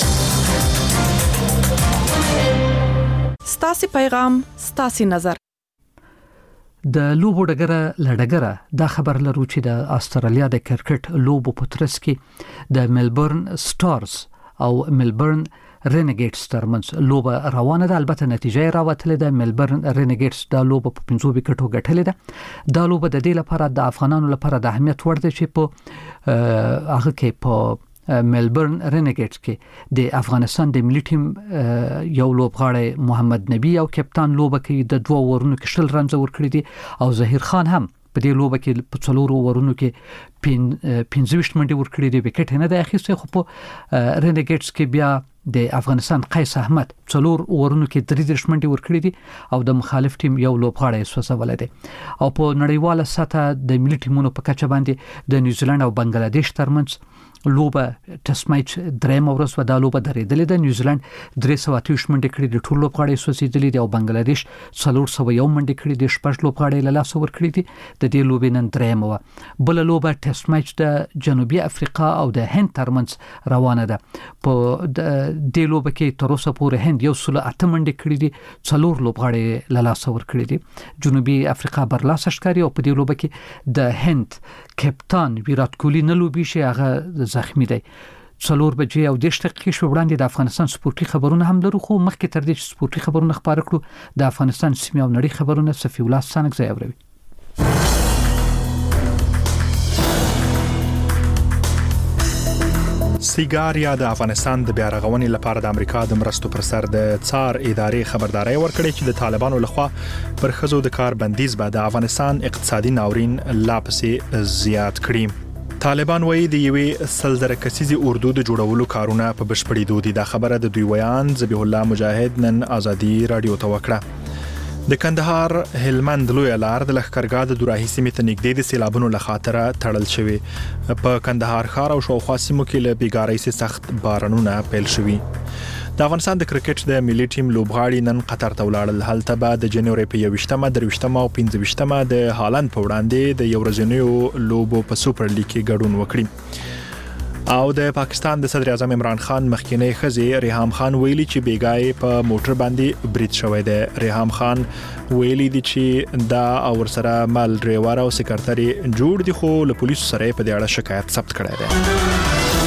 Speaker 24: ستاسو پیغام ستاسو نظر.
Speaker 1: د لوبو ډګره دا خبر لرو چې د استرالیا د کرکټ لوبو په ترڅ کې د ملبورن سټارز او ملبورن رینیګیټس ترمنځ لوبه روانه ده. البته نتیجه راوتله ده. ملبورن رینیګیټس دا لوبه په 5 وکټو ګټلې ده. دا لوبه د دې لپاره د افغانانو لپاره د اهمیت وړ ده چې په هغه کې په ملبورن رینیګیټس کې د افغانستان د ملي ټیم یو لوبغاړی محمد نبی او کپتان لوبه کې د 2 اورونو کې شل رنز ورکړي دي او ظهیر خان هم په دې لوبه کې په 4 اورونو کې 15 منډي ورکړي دي. وکټ نه د اخیسته خو په رینیګیټس کې بیا د افغانستان قیس احمد 4 اورونو کې 33 منډي ورکړي دي او د مخالف ټیم یو لوبغاړی سوسول دی. او په نړیواله سطح د ملي ټیمونو په کچه باندې د نیوزیلند او بنگلاديش ترمنځ لوبه ټیسټ میچ دریم ورځ و دا لوبه درېدلې ده. نیوزیلند 328 منډې کړې د ټول لوبغاړي سوسیدلې دي او بنگلاديش 401 منډې کړې د شپږ لوبغاړي له لاس ور کړې دي. د دې لوبې نن دریم و. بل لوبه ټیسټ میچ د جنوبي افریقا او د هند ترمنځ روانه ده. په دې لوبه کې تر اوسه پورې هند 108 منډې کړې دي، 4 لوبغاړي له لاس ور کړې دي. جنوبي افریقا برلاسه ښکاري او په دې لوبه کې د هند کپتان ویرات کوهلی نه لوبي شي، هغه زخمی دی. 4 بجې او 10 دقیقې شو وړاندې د افغانستان سپورتي خبرونه هم لرو، خو مخکې تر دې چې سپورتي خبرونه خبر کړو د افغانستان سیمه او نړۍ خبرونه صفي الله سانک ځای اوروي.
Speaker 6: سیګار یا د افغانستان د بیا رغونې لپاره د امریکا د مرستو پر سر د څار ادارې خبرداري ورکړې چې د طالبانو لخوا پر خزو د کار بندیز به د افغانستان اقتصادي ناورین لا پسې زیات کړي. طالبان وایي د یوې سلزره کسیزي اردو د جوړولو کارونه په بشپړېدو دي. دا خبره د دوی ویان ذبیح الله مجاهد نن ازادي رادیو ته وکړه. د کندهار هلمند لوی لار د لښکرګاه د دوراهي سیمې ته نږدې د سیلابونو له خاطره تړل شوی. په کندهار ښار او شاوخوا سیمو کې له بیګارۍ سخت بارانونه پیل شوي. د افغانستان د کرکټ د ملي ټیم لوبغاړي نن قطر ته ولاړل. هلته به د جنوري په 21مه، 23مه او 25مه د هالند په وړاندې د یو ورځنیو لوبو په سوپر لیګ کې ګډون وکړي. او د پاکستان د صدر اعظم عمران خان مخکینی خزي ریحام خان ویلي چې بیګای په موټر باندې برید شوی دی. ریحام خان ویلي دي چې دا او ورسره مال ډرایور او سکرټری جوړ دي، خو له پولیسو سره په دې اړه شکایت ثبت کړی دی.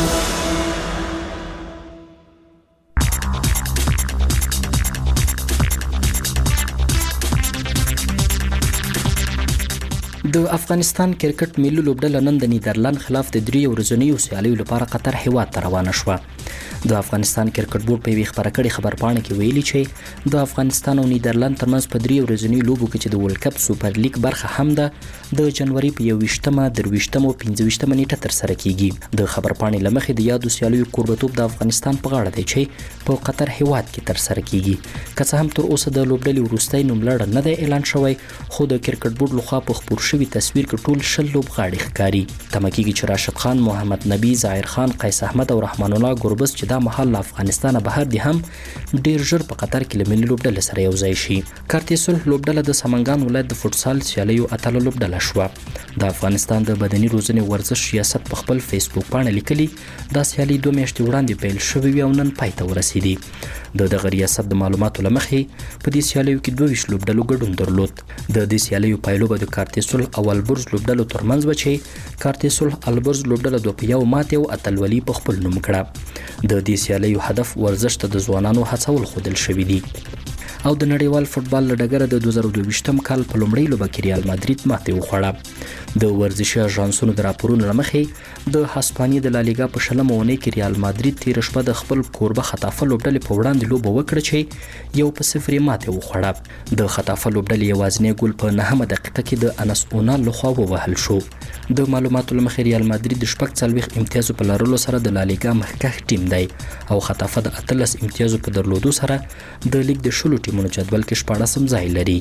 Speaker 5: د افغانستان کرکټ ملي لوبډله نن د نیدرلند خلاف د 3 ورځنیو سیالیو لپاره قطر هیواد ته روانه شوه. د افغانستان کرکټ بورډ په خبره کړي خبرپاڼه کې ویلي چې د افغانستان او نیدرلند ترمنځ په 3 ورځنیو لوبو کې چې د ورلد کپ سوپر لیګ برخه هم ده د جنوري په 21مه، 23مه او 25مه نیټه تر سره کیږي. د خبرپاڼې لمخې د یادو سیالیو کوربتوب د افغانستان په غاړه دی چې په قطر هیواد کې تر سره کیږي. که څه هم تر اوسه د لوبډلې وروستۍ نوملړ نه دی اعلان شوی، خو د کرکټ بورډ لخوا په خبر شوی تصویر کې ټول 10 لوبغاړي ښکاري. تمکیږي چې راشد خان، محمد نبی، ظاهر خان، قیس احمد او رحمان الله ګربز چې دا مهال له افغانستان بهر دي هم ډیر ژر په قطر کې له ملي لوبډلې سره یو ځای شي. کارتیسل لوبډله د سمنګان ولایت د فوټسال سیالیو اتل لوبډله شوه. د افغانستان د بدني روزنې ورزش ریاست په خپل فیسبوک باندې لیکلي دا سیالي 2 میاشتې وړاندې پیل شوې او نن پای ته ورسېدي. د دغه ریاست د معلوماتو لمخې په دې سیالیو کې 22 لوبډلو ګډون درلود. د دې سیالیو پایلو به د کارتیسل او البرز لوبډلو ترمنځ و چې کارتیسل البرز لوبډله 2-1 ماتې او اتلولي په خپل نوم کړه. د دې سیالیو هدف ورزش ته د ځوانانو هڅول خودل شوی دی. او د نړیوال فوتبال لډګره د 2022م کال په لومړۍ لوبه کې ریال مادرید ماتې وخوړه. د ورزشي اژانسونو د راپورونو لمخې د هسپانیې د لالیګا په شلمه اونۍ کې ریال مادرید تیر شپه د خپل کوربه خطافه لوبډلې په وړاندې لوبه وکړه چې 1-0 ماتې وخوړه. د خطافه لوبډلې یوازینی ګول په 9مه دقیقه کې د انس اونال لخوا ووهل شو. د معلوماتو لمخې ریال مادرید د 40 امتیازو په لرلو سره د لالیګا مخکښ ټیم دی او خطافه د 18 امتیازو په درلودو سره د لیګ د شلو ټیمونو جدول کې 14 ځای لري.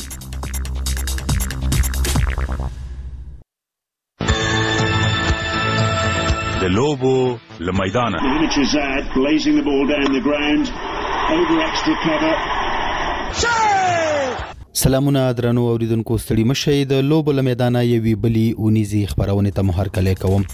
Speaker 7: د لوبو لمیدانه
Speaker 8: سلامونه درنو اوریدونکو، ستړي مشئ. د لوبو لمیدانه یوې بلی اونیزي خبرونه ته مهرکلی کوم.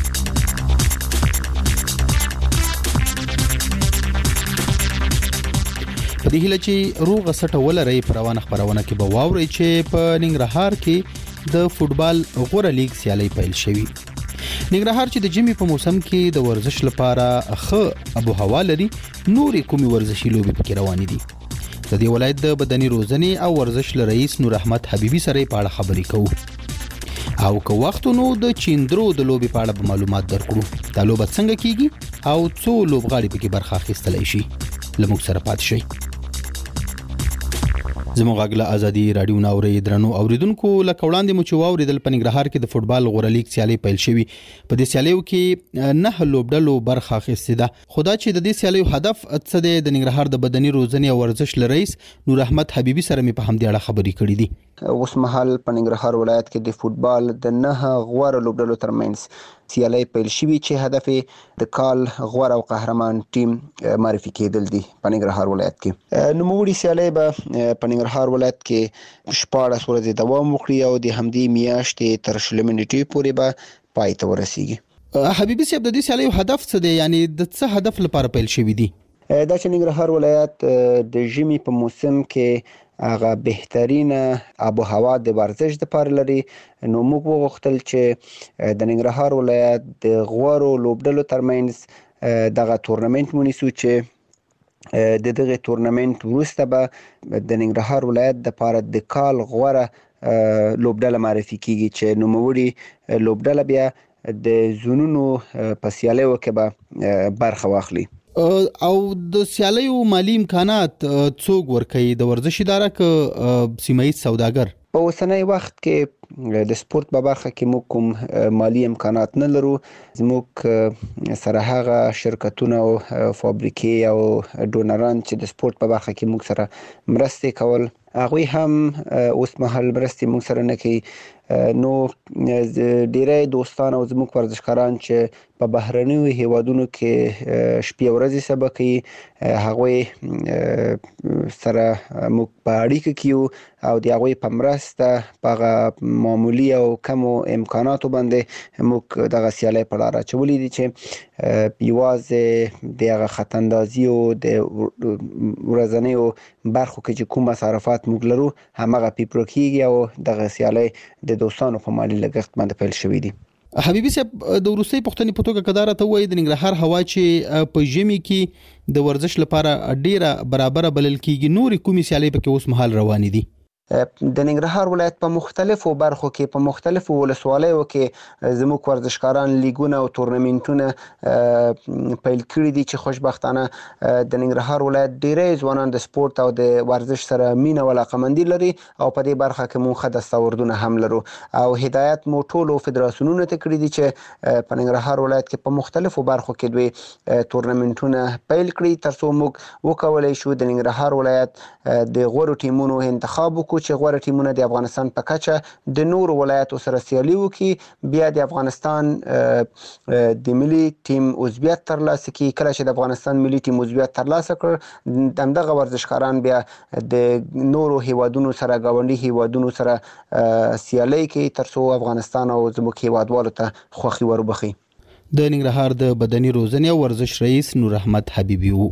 Speaker 8: په دې هیله چې روغ سټه ولري پروانه خبرونه کې به واوري چې په ننګرهار کې د فوتبال غوړه لیګ سیالي پیل شوې. ننګرهار چې د جمی په موسم کې د ورزش لپاره ښه ابو هوا لري، نورې کومي ورزشي لوبې پکې روانې دي. د دې ولایت د بدني روزنې او ورزش رئیس نور احمد حبیبي سره په اړه خبرې کوو او که وخت نو د چیندرو د لوبې په اړه معلومات درکړو. دا لوبه څنګه کیږي او څو لوبغاړي پکې برخه اخیستلی شي. لموږ سره پات شئ. زموږ غږ ازادي رادیو ناوري درنو اوریدونکو، لکه وړاندې مو چې واوریدل په ننګرهار کې د فوتبال غوړه لیګ سیالي پیل شوې. په دې سیالیو کې 9 لوبډلو برخه اخیستې ده. خدا چې د دې سیالیو هدف څه دی، د ننګرهار د بدني روزنې او ورزش رئیس نور احمد حبیبي سره مې په همدې اړه خبرې کړې دي.
Speaker 9: اوس مهال په ننګرهار ولایت کې د فوتبال د 9 غوړه لوبډلو ترمنځ
Speaker 2: سیالۍ پیل شوي چې هدف د کال غوره او قهرمان ټیم معرفي کېدل دي په ننګرهار ولایت کې. نوموړي سیالۍ به په ننګرهار ولایت کې 14 ورځې دوام وکړي او د همدې میاشتې تر 20 نیټې پورې به پای ته ورسیږي.
Speaker 8: حبیبي صاحب، د دې سیالۍ هدف څه دی؟ یعنی د څه هدف لپاره پیل شوی دی؟
Speaker 2: دا چې ننګرهار ولایت د ژمي په موسم کې هغه بهترینه آب و هوا د ورزش لپاره لري، نو موږ وغوښتل چې د ننګرهار ولایت د غوړو لوبډلو ترمنځ دغه تورنمنت ونیسو چې د دغه تورنمنت وروسته به د ننګرهار ولایت لپاره د کال غوره لوبډله معرفي کیږي چې نوموړي لوبډله بیا د زونونو په سیالیو کې به برخه واخلي.
Speaker 8: او د سیالیو مالی امکانات څوک ورکوي؟ د ورزش اداره که سیمه‌ییز سوداګر؟
Speaker 2: په اوسنی وخت کې د سپورت په برخه کې موږ کوم مالی امکانات نه لرو. زموږ سره هغه شرکتونه او فابریکې او ډونران چې د سپورت په برخه کې موږ سره مرستې کول، هغوی هم اوس مهال مرستې موږ سره نه کوي. نو ډیری دوستان او زموږ ورزشکاران چې په بهرنیو هیوادونو کې شپې ورځې سبا کوي، هغوی سره موږ په اړیکه کې یو او د هغوی په مرسته په معمولی او کمو امکاناتو باندې موږ دغه سیالۍ په لار اچولي دي چې یوازې د هغه خطاندازي او د ورځنیو برخو کې چې کوم مصارفات موږ لرو همغه پیپرو کیږي او دغه سیالۍ د دوستانو په مالی لګښت باندې پیل شوی دي.
Speaker 8: حبیبي صاحب، د وروستۍ پوښتنې په توګه کدار ته وایي د ننګرهار هوا چې په ژمي کې د ورزش لپاره ډیره برابر بلل کیږي، نورې کومې سیالۍ پکې اوس مهال روانې دي؟
Speaker 2: د ننګرهار ولایت په مختلفو برخو کې په مختلفو ولسوالیو کې زموږ ورزشکاران لیګونه او تورنمنټونه پیل کړي دي چې خوشبختانه د ننګرهار ولایت ډیری ځوانان د سپورت او د ورزش سره مینه او علاقمندي لري او په دې برخه کې موږ ښه دستاوردونه هم لرو او هدایت مو ټولو فدراسیونونو ته کړي دي چې په ننګرهار ولایت کې په مختلفو برخو کې دوی تورنمنټونه پیل کړي ترڅو موږ وکولای شو د ننګرهار ولایت د غوړو ټیمونو انتخاب وکړو چې غوړه ټیمونه د افغانستان په کچه د نورو ولایتو سره سیالي وکړي، بیا د افغانستان د ملي ټیم عضویت ترلاسه کړي. کله چې د افغانستان ملي ټیم عضویت ترلاسه کړ، دغه ورزشکاران بیا د نورو هیوادونو سره ګاونډي هیوادونو سره سیالي کوي ترڅو افغانستان او زموږ هیوادوالو ته خوښي وربخي.
Speaker 8: د ننګرهار د بدني روزنې او ورزش رئیس نور احمد حبیبي وو.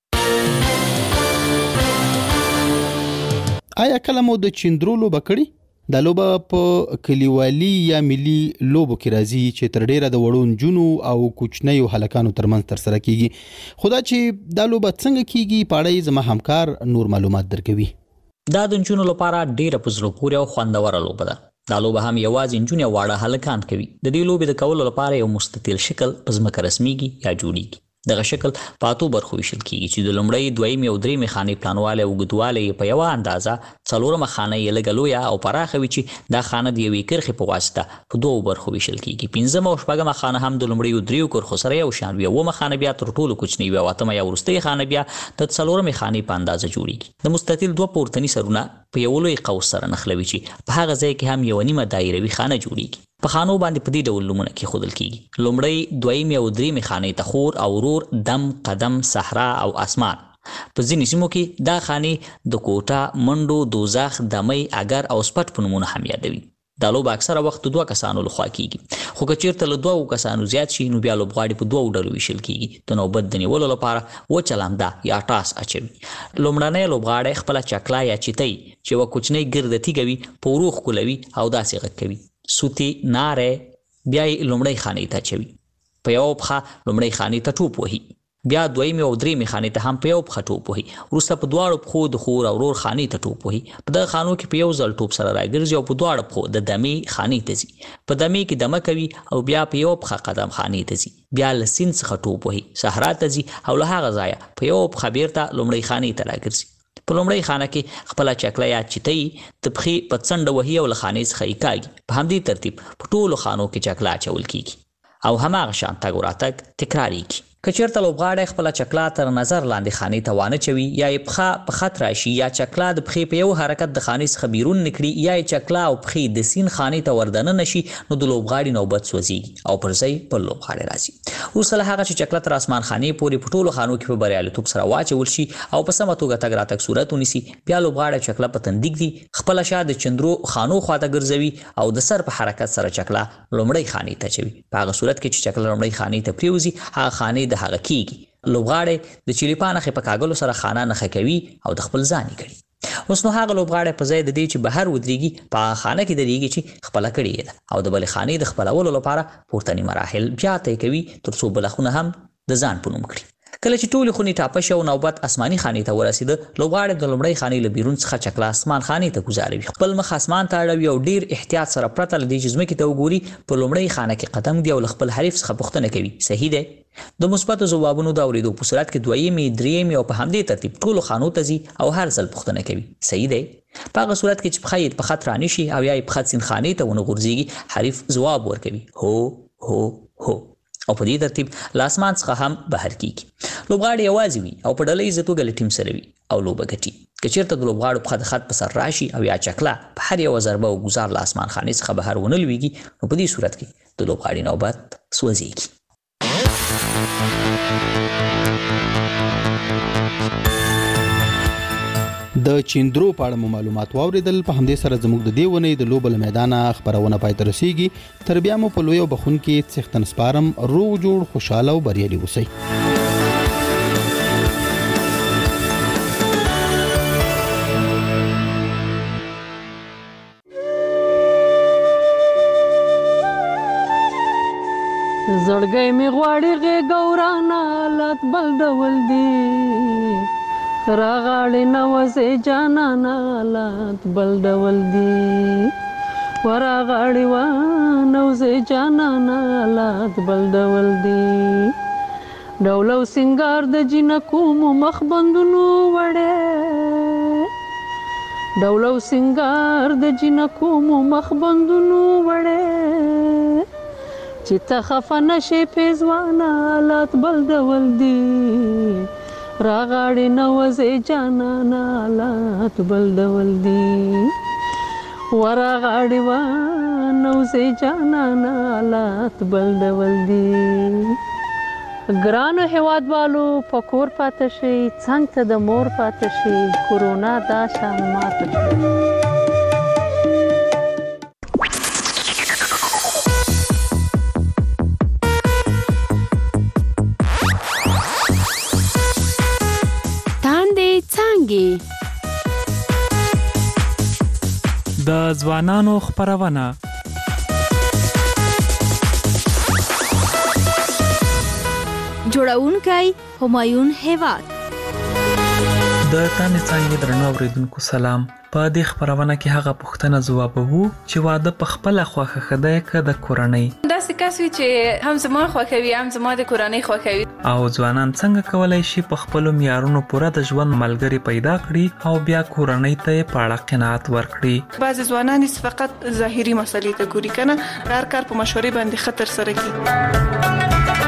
Speaker 8: آیا کله مو د چیندرو لوبه کړې؟ دا لوبه په کلیوالي یا ملي لوبو کې راځي چې تر ډیره د وړو نجونو او کوچنیو هلکانو ترمنځ ترسره کیږي. خو دا چې دا لوبه څنګه کیږي په اړه زما همکار نور معلومات درکوي.
Speaker 9: دا د نجونو لپاره ډیره په زړه پورې او خوندوره لوبه ده. دا لوبه هم یوازې نجونې او واړه هلکان کوي. د دې لوبې د کولو لپاره یو مستطیل شکل په ځمکه رسمیږي یا جوړیږي. دغه شکل په اتو برخو ویشل کیږي چې د لومړۍ، دویمې او درېمې خانې پلانوالی او اوږدوالی یې په یوه اندازه، څلورمه خانه یې لږه لویه او پراخه وي چې دا خانه د یوې کرښې په واسطه په دوو برخو ویشل کیږي. پنځمه او شپږمه خانه هم د لومړیو دریو کرښو سره یو شان وي. اوومه خانه بیا تر ټولو کوچنۍ وي او اتمه یا وروستۍ خانه بیا د څلورمې خانې په اندازه جوړیږي. د مستطیل دوه پورتني سرونه په یو لوی قوس سره نښلوي چې په هغه ځای کې هم یوه نیمه دایروي خانه جوړیږي. په خانو باندې په دې ډول نومونه کېښودل کیږي: لومړی، دویمې او درېمې خانې ته خور او ورور، دم، قدم، صحرا او اسمان. په ځینې سیمو کې دا خانې د کوټه، منډو، دوزخ، دمۍ، اگر او سپټ په نومونو هم یادوي. دا لوبه اکثره وخت دوه کسانو لخوا کیږي، خو که چیرته له دوه کسانو زیات شي نو بیا لوبغاړي په دوه ډلو ویشل کیږي. د نوبت د نیولو لپاره وچه لمده یا ټاس اچوي. لومړنی لوبغاړی خپله چکلا یا چیتۍ چې یوه کوچنۍ ګرده تیږه وي په ورو ښکلوي او داسې غږ کوي: سوتی، ناری. بیا یې لومړۍ خانې ته اچوي، په یوه پښه لومړۍ خانې ته ټوپ وهي، بیا دویمې او درېمې خانې ته هم په یو پښه ټوپ وهي، وروسته په دواړو پښو د خور او ورور خانې ته ټوپ وهي. په دغه خانو کې په یو ځل ټوپ سره راګرځي او په دواړو پښو د دمې خانې ته ځي. په دمې کې دمه کوي او بیا په یو پښه قدم خانې ته ځي. بیا له سیند څخه ټوپ وهي، صحرا ته ځي او له هغه ځایه په یو پښه بیرته لومړۍ خانې ته راګرځي. په لومړۍ خانه کې خپله چکله یا چیتۍ د پښې په څنډه وهي او له خانې څخه یې کاږي. په همدې ترتیب په ټولو خانو کې چکله اچول کیږي او هماغه شان تګ وراتګ تکراریږي. کچیرته لوبغاړی خپل چکلا تر نظر لاندې خانې ته وانه چوي یا یې پخه په خط راشي یا چکلا د پخې په یو حرکت د خانې څخه بیرون نکړي یا یې چکلا او پخې د سین خانې ته وردننه نشي نو د لوبغاړي نوبت سوځي او پر ځای بل لوبغاړی راځي. اوس له هغه چې چکلا تر اسمان خانې پورې په ټولو خانو کې په بریالیتوب سره واچول شي او په سمه توګه تګ راتګ صورت ونیسي بیا لوبغاړی چکلا په تندیک دی خپل شا د چندرو خانو خواته ګرځوي او د سر په حرکت سره چکلا لومړی خانې ته چوي. په هغه صورت کې چې چکلا لومړی خانې ته پریوزي هغه خانې د هغه کیږي. لوبغاړی د چلیپا نښې په کاغلو سره خانه نښه کوي او د خپل ځان یې کړي. اوس نو هغه لوبغاړی په ځای د دې چې بهر ودرېږي په خانه کې درېږي چې خپله کړې ده او د بلې خانې د خپلولو لپاره پورتني مراحل بیا طی کوي تر څو بله خونه هم د ځان په نوم کړي. کله چې ټولې خونې ټاپه شي او نوبت اسماني خانې ته ورسېده لوبغاړی د لومړۍ خانې له بیرون څخه چکلا اسمان خانې ته ګوزاروي خپل مخ اسمان ته اړوي او ډیر احتیاط سره پرته له دې چې ځمکې ته وګوري په لومړۍ خانه کې قدم ږدي او له خپل حریف څخه پوښتنه کوي صحیح دی. د مثبتو ځوابونو د اورېدو په صورت کې دویمې درېیمې او په همدې ترتیب ټولو خانو ته ځي او هر ځل پوښتنه کوي صحیح دی. په هغه صورت کې چې پښه یې په خط رانیشي او یا یې په خط سین خانې ته ونه غورځېږي حریف ځواب ورکوي هو هو هو او په دې ترتیب له اسمان څخه هم بهر کیږي. لوبغاړی یوازې وي او په ډله ییزه توګه له ټیم سره وي او لوبه ګټي. که چېرته د لوبغاړو پښه د خط په سر راشي او یا چکلا په هر یوه ضربه او ګوزار له اسمان خانې څخه بهر ونه لویږي نو په دې صورت کې د لوبغاړي نوبت سوځېږي.
Speaker 8: د چیندرو په اړه مو معلومات واوریدل. په همدې سره زموږ د دې ونې د لوبو له میدانه خبرونه پای ته رسیږي. تر بیا مو په لوی او بخونکي څښتن سپارم. روغ جوړ خوشاله او بریالي اوسئ.
Speaker 10: زړګی می غواړي غېږ حالات بل ډول دي راغاړې نوځې جانانه حالات بل ډول دي وراغاړې نوځې جانانه حالات بل ډول دي ډول او سنگار د جنکو مو مخ بندونو وړې ډول او سنگار د جنکو مو مخ بندونو وړې چې ته خفه نشې پیزوانه حالات بل ډول دي راغاړې نوځې جانانه حالات بل ډول دي وراغاړې نوځې جانانه حالات بل ډول دي. ګرانو هیوادوالو په کور پاته شئ څنګ ته د مور پاته شئ کورونا دا شان ماته شئ.
Speaker 11: د ځوانانو خبرونه
Speaker 14: جوړونکی همایون هیواد
Speaker 11: د تانې څنګه درنو اوریدونکو سلام. په دې خبرونه کې هغه پوښتنه ځوابوو چې واده په خپل خوښه خدای ک د کورنۍ
Speaker 12: داسې کس وي چې هم زما خوښوي هم زما د کورنۍ خوښوي
Speaker 11: او ځوانان څنګه کولای شي په خپل معیارونو پوره د ژوند ملګری پیدا کړي او بیا کورنۍ ته په اړه قناعت ورکړي.
Speaker 12: بعض ځوانان فقط ظاهري مسلې ته ګوري کنه هر کار په مشورې باندې خطر سره کوي.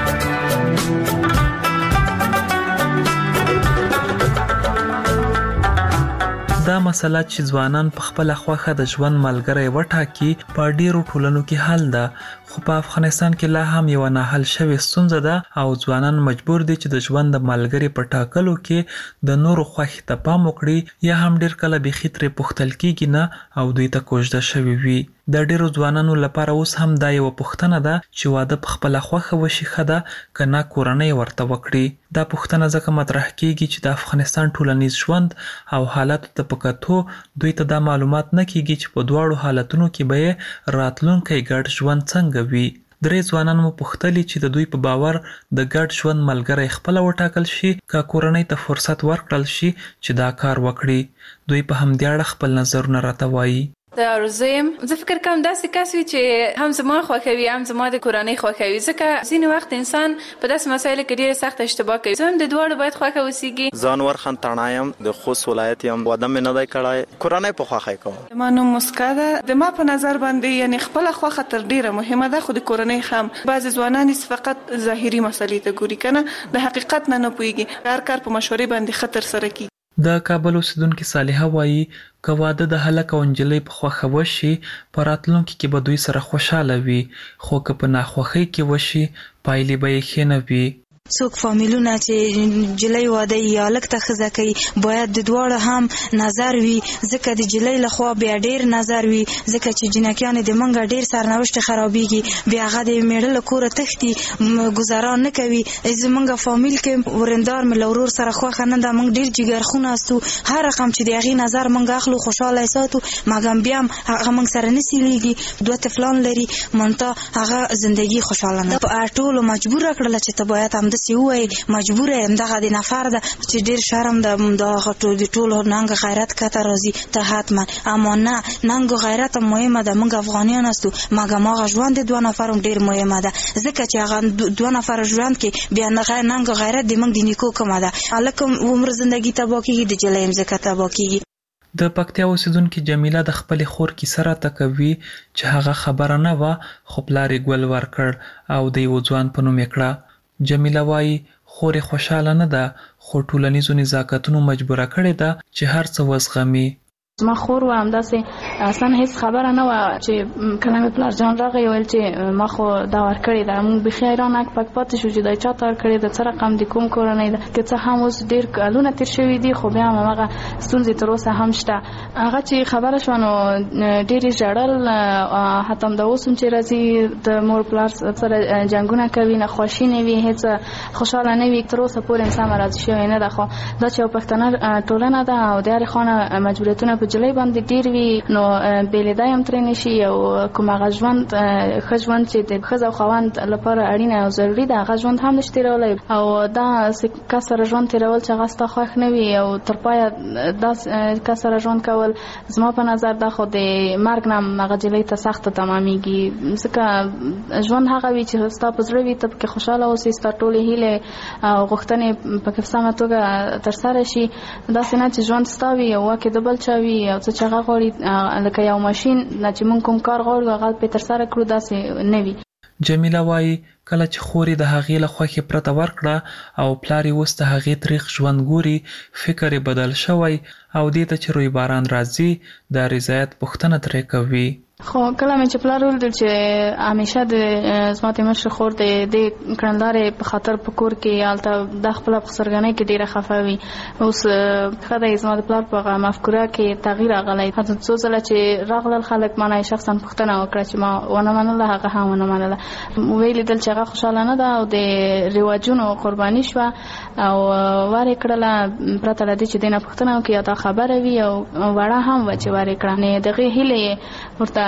Speaker 11: دا مسله چې ځوانان په خپل خوخه د ژوند ملګری وټاکي په ډیرو ټولنو کې حل ده خو په افغانستان کې لا هم یو نه حل شوی ستونزه ده او ځوانان مجبور دي چې د ژوند د ملګری په ټاکلو کې د نورو خوښ ته پام وکړي یا هم ډیر کله به خطرې پختل کېږي نه او دوی ته کوژده شوی وي. د ډیرو ځوانانو لپاره اوس هم دا یو پوښتنه ده چې واده په خپل خوخه وشي خده کنه کورنۍ ورته وکړي. دا پوښتنه ځکه مطرح کیږي چې د افغانستان ټولنیز ژوند او حالات ته پکاتو دوی ته دا معلومات نه کیږي چې په دواړو حالتونو کې به راتلونکي ګډ ژوند څنګه وي. درې ځوانان مو پوښتلي چې د دوی په باور د ګډ ژوند ملګری خپل وټاکل شي که کورنۍ ته فرصت ورکړل شي چې دا کار وکړي. دوی په همدې اړه خپل نظرونه راته وایي.
Speaker 12: د زم زه فکر کوم داسې کس وي چې هم زما خوښوي هم زما د کورنۍ خوښوي، ځکه ځینې وخت انسان په داسې مسایلو کې ډېره سخت اشتباه کوي. زه هم د دواړو باید خوښه اوسېږي.
Speaker 4: ځانور خان تڼایم د خوست ولایت یم، واده مې نه دی کړی، کورنۍ په خوښۍ کوم.
Speaker 12: زما نوم مسکا ده. د ما په نظر باندې یعنی خپله خوښه تر ډېره مهمه ده، خو د کورنۍ هم بعضې ځوانان فقط ظاهري مسلې ته ګوري کنه، د حقیقت نه پوهېږي. هر کار په مشورې باندې ښه ترسره کیږي.
Speaker 11: د کابل اوسیدونکي صالحه وایي که واده د هلک او نجلۍ په خوښه وشي په راتلونکي کې به دوی سره خوشحاله وي، خو که په ناخوښۍ کې وشي پایلې به یې ښې نه وي.
Speaker 13: څوک فامیلونه چې جلۍ واده یا هلک ته ښځه کوي باید د دواړو هم نظر وي، ځکه د جلۍ لخوا بیا ډېر نظر وي، ځکه چې جنکیانې د منګه ډېر سرنوشت خرابېږي، بیا هغه د میړه له کوره تښتي، ګزاران نه کوي. زمونږ فامیل کې ورندار مې له ورور سره خوښه نه ده، موږ ډېر جګرخونه استو، هر رقم چې د هغې نظر موږ اخلو خوشحاله یې ساتو، مګم بیا هم هغه موږ سره نه سیلیږي. 2 طفلان لري، منتها هغه زندګي خوشحاله نه. په ټولو مجبوره کړله چې ته باید همداسې ووایي، مجبوره یم، دغه د نفر ده چې ډېر شرم ده، دغه د ټولو ننګ غیرت کته راځي ته حتما. اما نه، ننګ غیرت هم مهمه ده، موږ افغانیان استو، مګم هغه ژوند د 2 نفر هم ډېر مهمه ده، ځکه چې هغه 2 نفر ژوند کې بیا ننګ غیرت د موږ د نیکو کومه ده. هلک هم عمر زندګي تباه کېږي، د جلۍ هم ځکه تباه کېږي.
Speaker 11: د پکتیا اوسیدونکي جمیله د خپلې خور کیسه راته کوي چې هغه خبره نه وه، خو پلار یې ګل ورکړ او د یوه ځوان په نوم یې کړه. جمیله وایي خور یې خوشحاله نه ده، خو ټولنیزو نزاکتونو مجبوره کړې ده چې هر څه وزغمي.
Speaker 15: زما خور و همداسې اصلا هیڅ خبره نه وه چې کله مې پلار جان راغی ویل چې ما خو دا ورکړې ده، موږ بیخي حیران اک پک پاتې شو چې دا چا ته ورکړې ده، څه رقم د کوم کورنۍ ده، که څه هم اوس ډېر کلونه تېر شوي دي خو بیا هم هماغه ستونزې تر اوسه هم شته. هغه چې خبره شوه نو ډېرې ژړل، حتی همدا اوس هم چې راځي د مور پلار سره جنګونه کوي، ناخوښي نه وي، هېڅ خوشحاله نه وي، تر اوسه پورې انسان راضي شوی نه ده. خو دا چې یو پښتنه ټولنه ده او د هرې خوا مجبوریتونه په جلۍ باندې ډېر وي، نو بېلېدا هم ترې نه شي. او کوم هغه ژوند ښه ژوند چې د ښځه او خاوند لپاره اړینه او ضروري ده هغه ژوند هم نشي تېرولی، او دا کس سره ژوند تېرول چې هغه ستا خوښ نه وي او تر پایه دا کس سره ژوند کول زما په نظر دا خو د مرګ نه هم هغه جلۍ ته سخته تمامیږي، ځکه ژوند هغه وي چې ستا په زړه وي، ته پکې خوشحاله اوسې، ستا ټولې هیلې او غوښتنې پکې په سمه توګه ترسره شي. داسې نه چې ژوند ستا وي او واک د بل چا وي، او څه چې هغه غواړي لکه یو ماشین نه چې موږ کوم کار غواړو هغه پرې ترسره کړو، داسې نه وي.
Speaker 11: جمیله وایي کله چې خور یې د هغې له خوښې پرته ورکړه او پلار یې اوس د هغې تریخ ژوند ګوري، فکر یې بدل شوی او دې ته چې روی باران راځي د رضایت پوښتنه ترې کوي.
Speaker 15: خو کله مې چې پلار ولیدل چې همیشه د زما د مشر خور د دې کړنلارې په خاطر په کور کې هلته د خپله په سرګنۍ کې ډېره خفه وي، اوس ښه دی زما د پلار په مفکوره کې تغییر راغلی. حتی څو ځله چې راغلل خلک ما نه شخصا پوښتنه وکړه چې ما ونه منله، هغه هم ونه منله، ویې لیدل چې هغه خوشحاله نه ده او د رواجونو قرباني شوه او ور یې کړله پرته له دې چې دې نه پوښتنه وکړي یا دا خبره وي او وړه هم وه چې ور یې کړه. د هغې هیلې یې ورته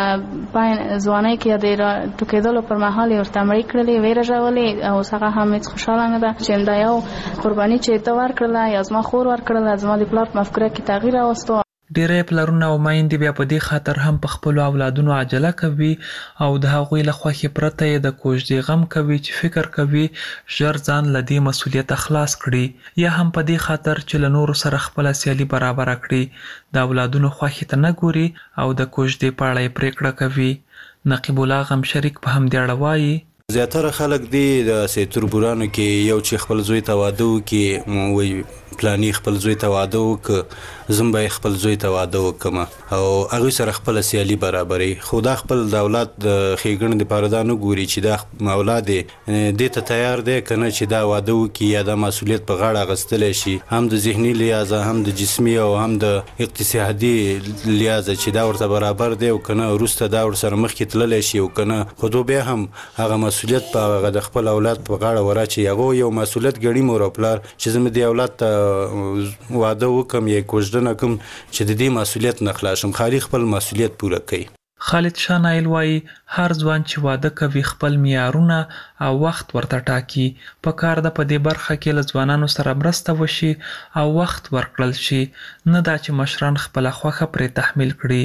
Speaker 15: ځوانۍ کې د ټوکېدلو پر مهال یې ورته مړې کړلې، ویې رژولې او هغه هم هېڅ خوشحاله نه ده چې دا یو قرباني چې ته ورکړله یا زما خور ورکړله زما د پلار په مفکوره کې تغییر راوستو.
Speaker 11: ډېری پلرونه او میندې بیا په دې خاطر هم په خپلو اولادونو عجله کوي او د هغوی له خوښې پرته یې د کوژدې غم کوي چې فکر کوي ژر ځان له دې مسؤلیته خلاص کړي، یا هم په دې خاطر چې له نورو سره خپله سیالي برابره کړي، د اولادونو خوښې ته نه ګوري او د کوژدې په اړه یې پرېکړه کوي. نقیب الله غم شریک په همدې اړه وایي
Speaker 17: زیاتره خلک دی د تربورانو کې یو چې خپل زوی ته واده وکړي وایي پلانی خپل زوی ته واده وکړه، زم به خپل زوی ته واده وکړم او هغوی سره خپله سیالي برابروي، خو دا خپل د اولاد د ښېګڼې دپاره دا نه ګوري چې دا اولاد دې ته تیار دی که نه چې دا واده وکړي یا دا مسؤلیت په غاړه اخیستلی شي، هم د ذهني لحاظه هم د جسمي او هم د اقتصادي لحاظه چې دا ورته برابر دی او که نه وروسته دا ورسره مخکې تللی شي او که نه، خو دو بیا هم هغه مسؤلیت په هغه د خپل اولاد په غاړه وراچي، هغه یو مسؤلیت ګڼي مور او پلار چې زه مې دې اولاد ته واده وکم یا کوژدنه کوم چې د دې مسؤلیت نه خلاص شم، خالي خپل مسؤلیت پوره کوي.
Speaker 11: خالد شاه نایل وایي هر ځوان چې واده کوي خپل معیارونه او وخت ورته ټاکي، په کار ده په دې برخه کې له ځوانانو سره مرسته وشي او وخت ورکړل شي، نه دا چې مشران خپله خوښه پرې تحمیل کړي.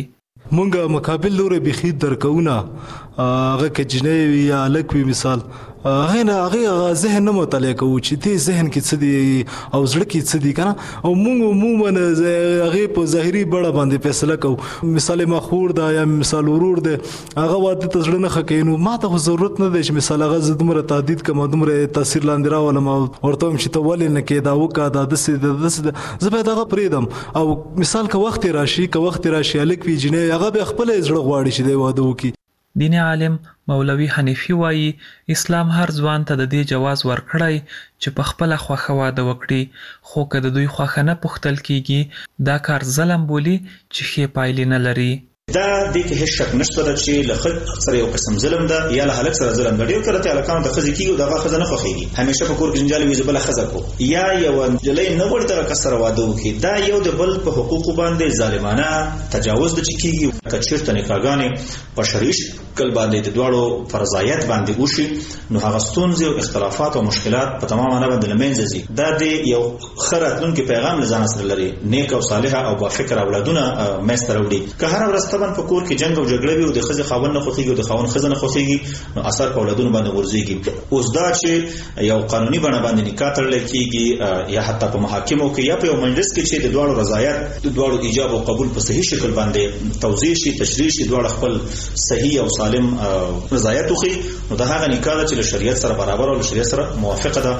Speaker 16: مونږه مقابل لوري بخي درکونه هغه کجنې یا لکوي مثال هغه ذهن نه مطالعه کوي چې دې ذهن کې څه دي او زړه کې څه دي کنه او مونږ عموما هغه په ظاهري بڑا باندې فیصله کوو مثال مخور دا یا مثال ورور دی هغه واده ته زړه نه خکینو ما ته ضرورت نه دی چې مثال هغه زدمره تعدید کوم دمره تاثیر لاندې راولم ورته هم چې ته ولې نه کې دا وکا دا د زه به دا پریدم او مثال که وخت راشي الک وی جنې هغه به خپل زړه غواړي چې دی واده وکي.
Speaker 11: دیني عالم مولوي حنیفي وایي اسلام هر ځوان ته د دې جواز ورکړی چې په خپله خوښه واده وکړي خو که د دوی خوښه نه پوښتل کیږي دا کار ظلم بولي چې ښې پایلې نه لري.
Speaker 19: دا د کې هیڅ شک نشته چې له خځې سره یو قسم ظلم ده یا له هلک سره ظلم ده. ډېر کله ته هلکانو د ښځې کېږي او دغه ښځه نه خوښېږي همیشه په کور کې جنجال وي زه بله ښځه کو یا یوه نجلۍ نه غواړي دغه کس سره واده وکړي. دا یو د بل په حقوقو باندې ظالمانه تجاوز ده چې کېږي. که چېرته نکاحګانې په شرعي شکل باندې د دواړو فرضایت باندې وشي نو هغه ستونزې او اختلافات او مشکلات په تمام معنی باندې له منځه ځي. دا د یو ښه راتلونکي پیغام له ځانه سره لري نیک او صالحه او بافکره اولادونه منځته راوړي. که هره ورځ طبعا په کور کې جنګ او جګړه وي او د ښځې خاوند نه خوښېږي او د خاوند ښځه نه خوښېږي نو اثر په اولادونو باندې غورځېږي. اوس دا چې یو قانوني بڼه باندې نکاح تړلی کېږي یا حتی په محاکمو کې یا په یو مجلس کې چې د دواړو رضایت د دواړو ایجاب او قبول په صحیح شکل باندې توضیح شي تشریح شي دواړه خپل صحیح او سالم رضایت وښيي نو دا هغه نکاح ده چې له شریعت سره برابر او له شریعت سره موافقه ده.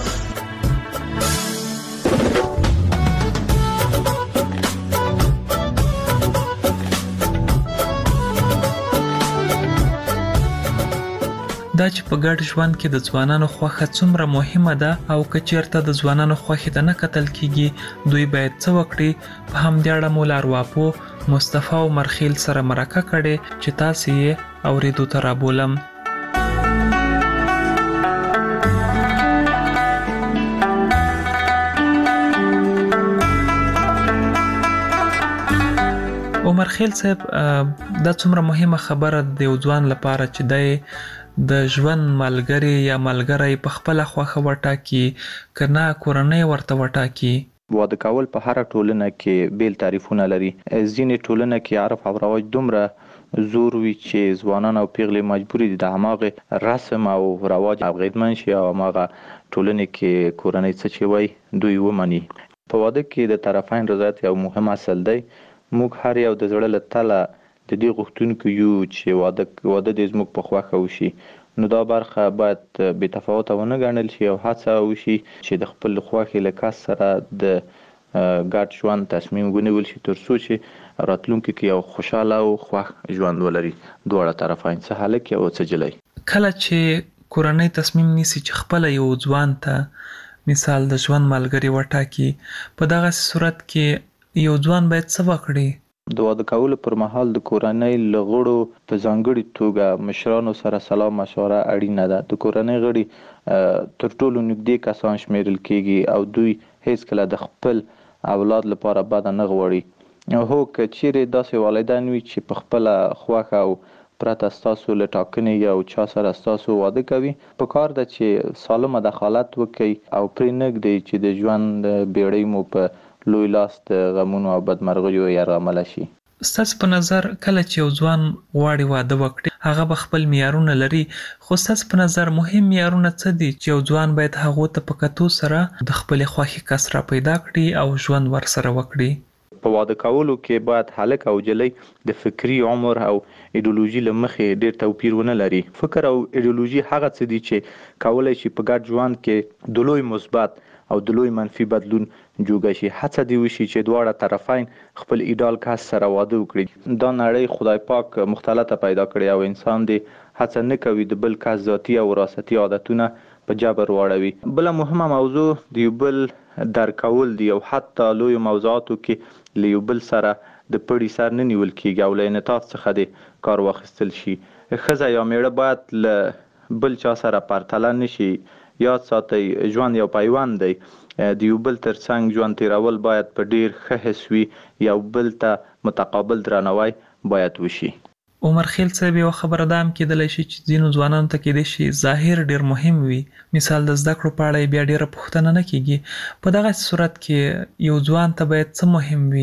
Speaker 11: دا چې په ګډ ژوند کې د ځوانانو خوښه څومره مهمه ده او که چېرته د ځوانانو خوښې ته نه کتل کیږي دوی باید څه وکړي. په همدې اړه مو له ارواپو مصطفی عمر خیل سره مرکه کړې چې تاسې یې اورېدو ته رابولم. عمر خیل صاحب دا څومره مهمه خبره د یو ځوان لپاره چې دی د ژوند ملګری یا ملګری په خپله خوښه وټاکي که نه کورنۍ ورته وټاکي.
Speaker 20: واده کول په هره ټولنه کې بیل تعریفونه لري. ځینې ټولنه کې عرف او رواج دومره زور وي چې ځوانان او پیغلې مجبوري دي د هماغې رسم او رواج اغېزمن شي او هماغه ټولنې کې کورنۍ څه چې وایي دوی ومني. په واده کې د طرفین رضایت یو مهم اصل دی. موږ هر یو د زړه له تله د دې غوښتونکو یو چې واده دې زموږ په خوښه وشي نو دا برخه باید بې تفاوته ونه ګڼل شي او هڅه وشي چې د خپل خوښې له کس سره د ګډ ژوند تصمیم ونیول شي تر څو چې راتلونکي کې یو خوشحاله او خوښ ژوند ولري دواړه طرفین څه هلک او څه جلۍ.
Speaker 11: کله چې کورنۍ تصمیم نیسي چې خپله یو ځوان ته مثال د ژوند ملګری وټاکي په دغسې صورت کې یو ځوان باید څه وکړي؟
Speaker 20: د واده کولو پر مهال د کورنۍ له غړو په ځانګړي توګه مشرانو سره سلا مشوره اړینه ده. د کورنۍ غړي تر ټولو نږدې کسان شمیرل کېږي او دوی هیڅکله د خپل اولاد لپاره بده نه غواړي. هو که چیرې داسې والدین وي چې په خپله خوښه او پرته ستاسو له ټاکنې یو چا سره ستاسو واده کوي په کار ده چې سالمه دخالت وکړي او پرې نه ږدئ چې د ژوند بیړۍ مو په لوی لاس د غمونو او بدمرغیو یرغمله شي.
Speaker 11: ستاسو په نظر کله چې یو ځوان غواړي واده وکړي هغه به خپل معیارونه لري خو ستاسو په نظر مهم معیارونه څه دي چې یو ځوان باید هغو ته په کتو سره د خپلې خوښې کس را پیدا کړي او ژوند ورسره وکړي؟
Speaker 20: په واده کولو کې باید هلک او جلۍ د فکری عمر او ایډیولوژي له مخې ډېر توپیر ونه لري. فکر او ایډیولوژي هغه څه دي چې کولی شي په ګډ ژوند کې د لوی مثبت او د لوی منفي بدلون جوګه شي. هڅه دې وشي چې دواړه طرفین خپل ایډال کس سره واده وکړي. دا نړۍ خدای پاک مختلطه پیدا کړې او انسان دې هڅه نه کوي د بل کس ذاتي او وراثتي عادتونه په جبر واړوي. بله مهمه موضوع د یو بل درک کول دي او حتی لویو موضوعاتو کې له یو بل سره د پړي سر نه نیول کېږي او له انعطاف څخه دې کار واخیستل شي. ښځه یا میړه باید له بل چا سره پرتله نه شي. یاد ساتئ ژوند یو پیوند دی. د یو بل تر څنګ ژوند تیرول باید په ډیر ښه حس وي. یو بل ته متقابل درناوی باید وشي.
Speaker 11: عمر خیل صاحب یو خبره دا هم کېدلی شي چې ځینو ځوانانو ته کېدای شي ظاهر ډیر مهم وي. مثال د زده کړو په اړه بیا ډیره پوښتنه نه کېږي. په دغسې صورت کې یو ځوان ته باید څه مهم وي؟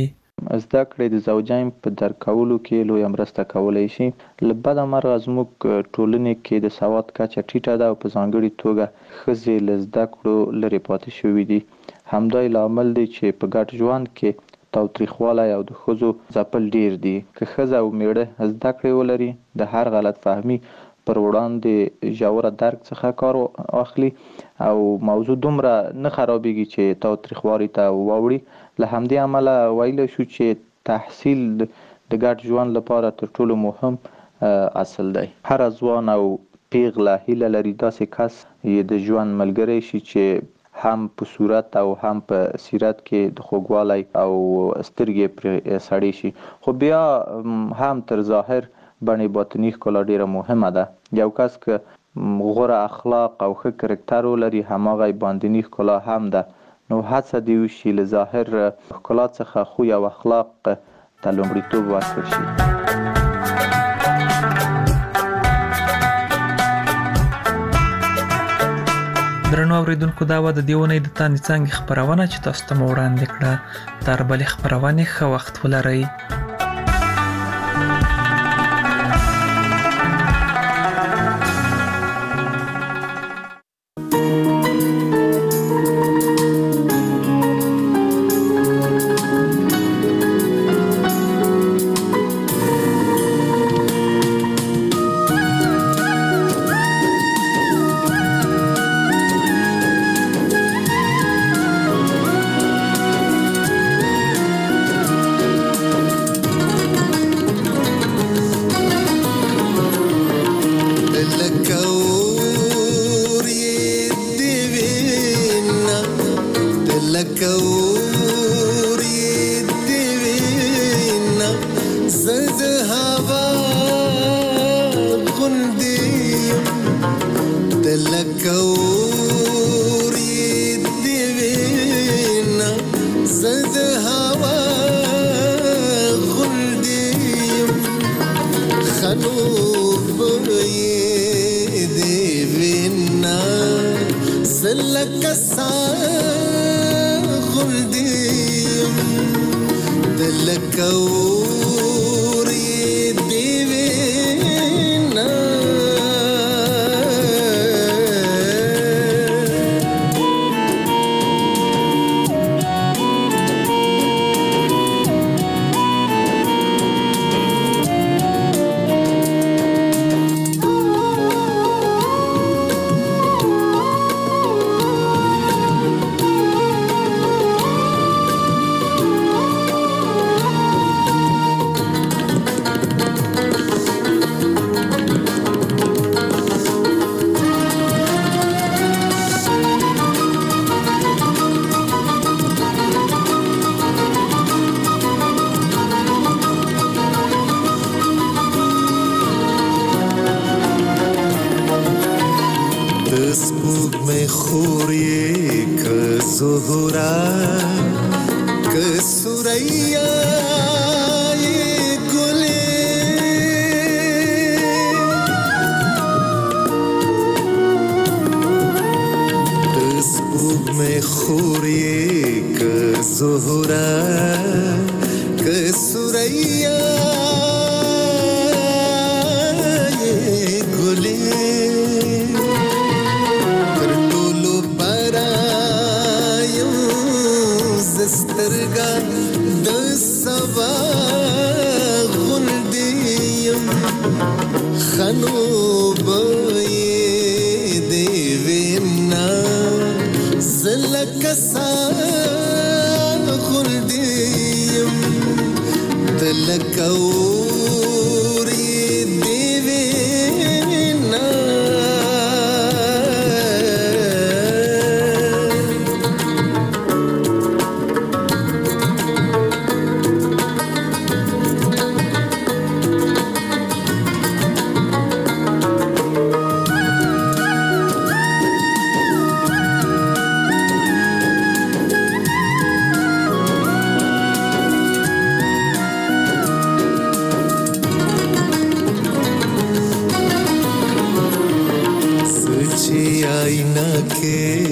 Speaker 20: زده کړې د زوجین په درکولو کې لوی مرسته کولای شي. له بده مرغه زموږ ټولنې کې د سواد کچه ټیټه ده او په ځانګړي توګه ښځې له زده کړو لرې پاتې شوي دي. همدا لامل دی چې په ګډ ژوند کې تاوتریخوالی او د ښځو ځپل ډیر دي. که ښځه او میړه زده کړې ولري د هر غلط فهمي پر وړاندې ژوره درک څخه کار واخلي او موضوع دومره نه خرابېږي چې تاوتریخوالي ته واوړي. له همدې امله ویلی شو چې تحصیل د ګډ ژوند لپاره تر ټولو مهم اصل دی. هر ځوان او پیغله هیله لري داسې کس یې د ژوند ملګری شي چې هم په صورت او هم په سیرت کې د خوږوالی او سترګې پرې سړې شي. خو بیا هم تر ظاهر بڼې باطني ښکلا ډیره مهمه ده. یو کس که غوره اخلاق او ښه کرکټر ولري هماغه باطني ښکلا هم ده. نو هڅه دې وشي له ظاهر ښکلا څخه خوی او اخلاق ته لومړیتوب ورکړل شي.
Speaker 11: درنو اوریدونکو دا و د دې اونۍ د تاندې څانګې خپرونه چې تاسو ته مو وړاندې کړه. تر بلې خپرونې ښه وخت ولرئ.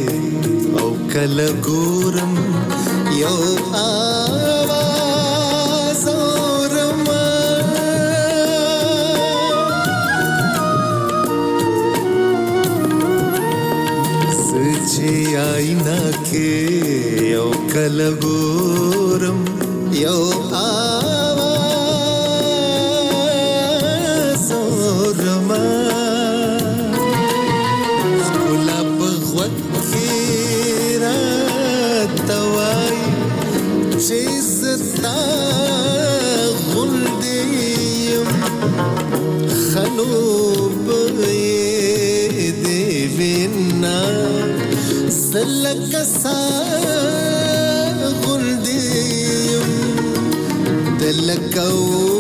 Speaker 3: کله ګورم یو آواز چې آینا کې یو کله ګورم یو آواز اورما ښکلا په غوږ کې راته وایي چې زه ستا غوندې یم ښه نو به یې دې وینا زه لکه ستا غوندې یم د لکه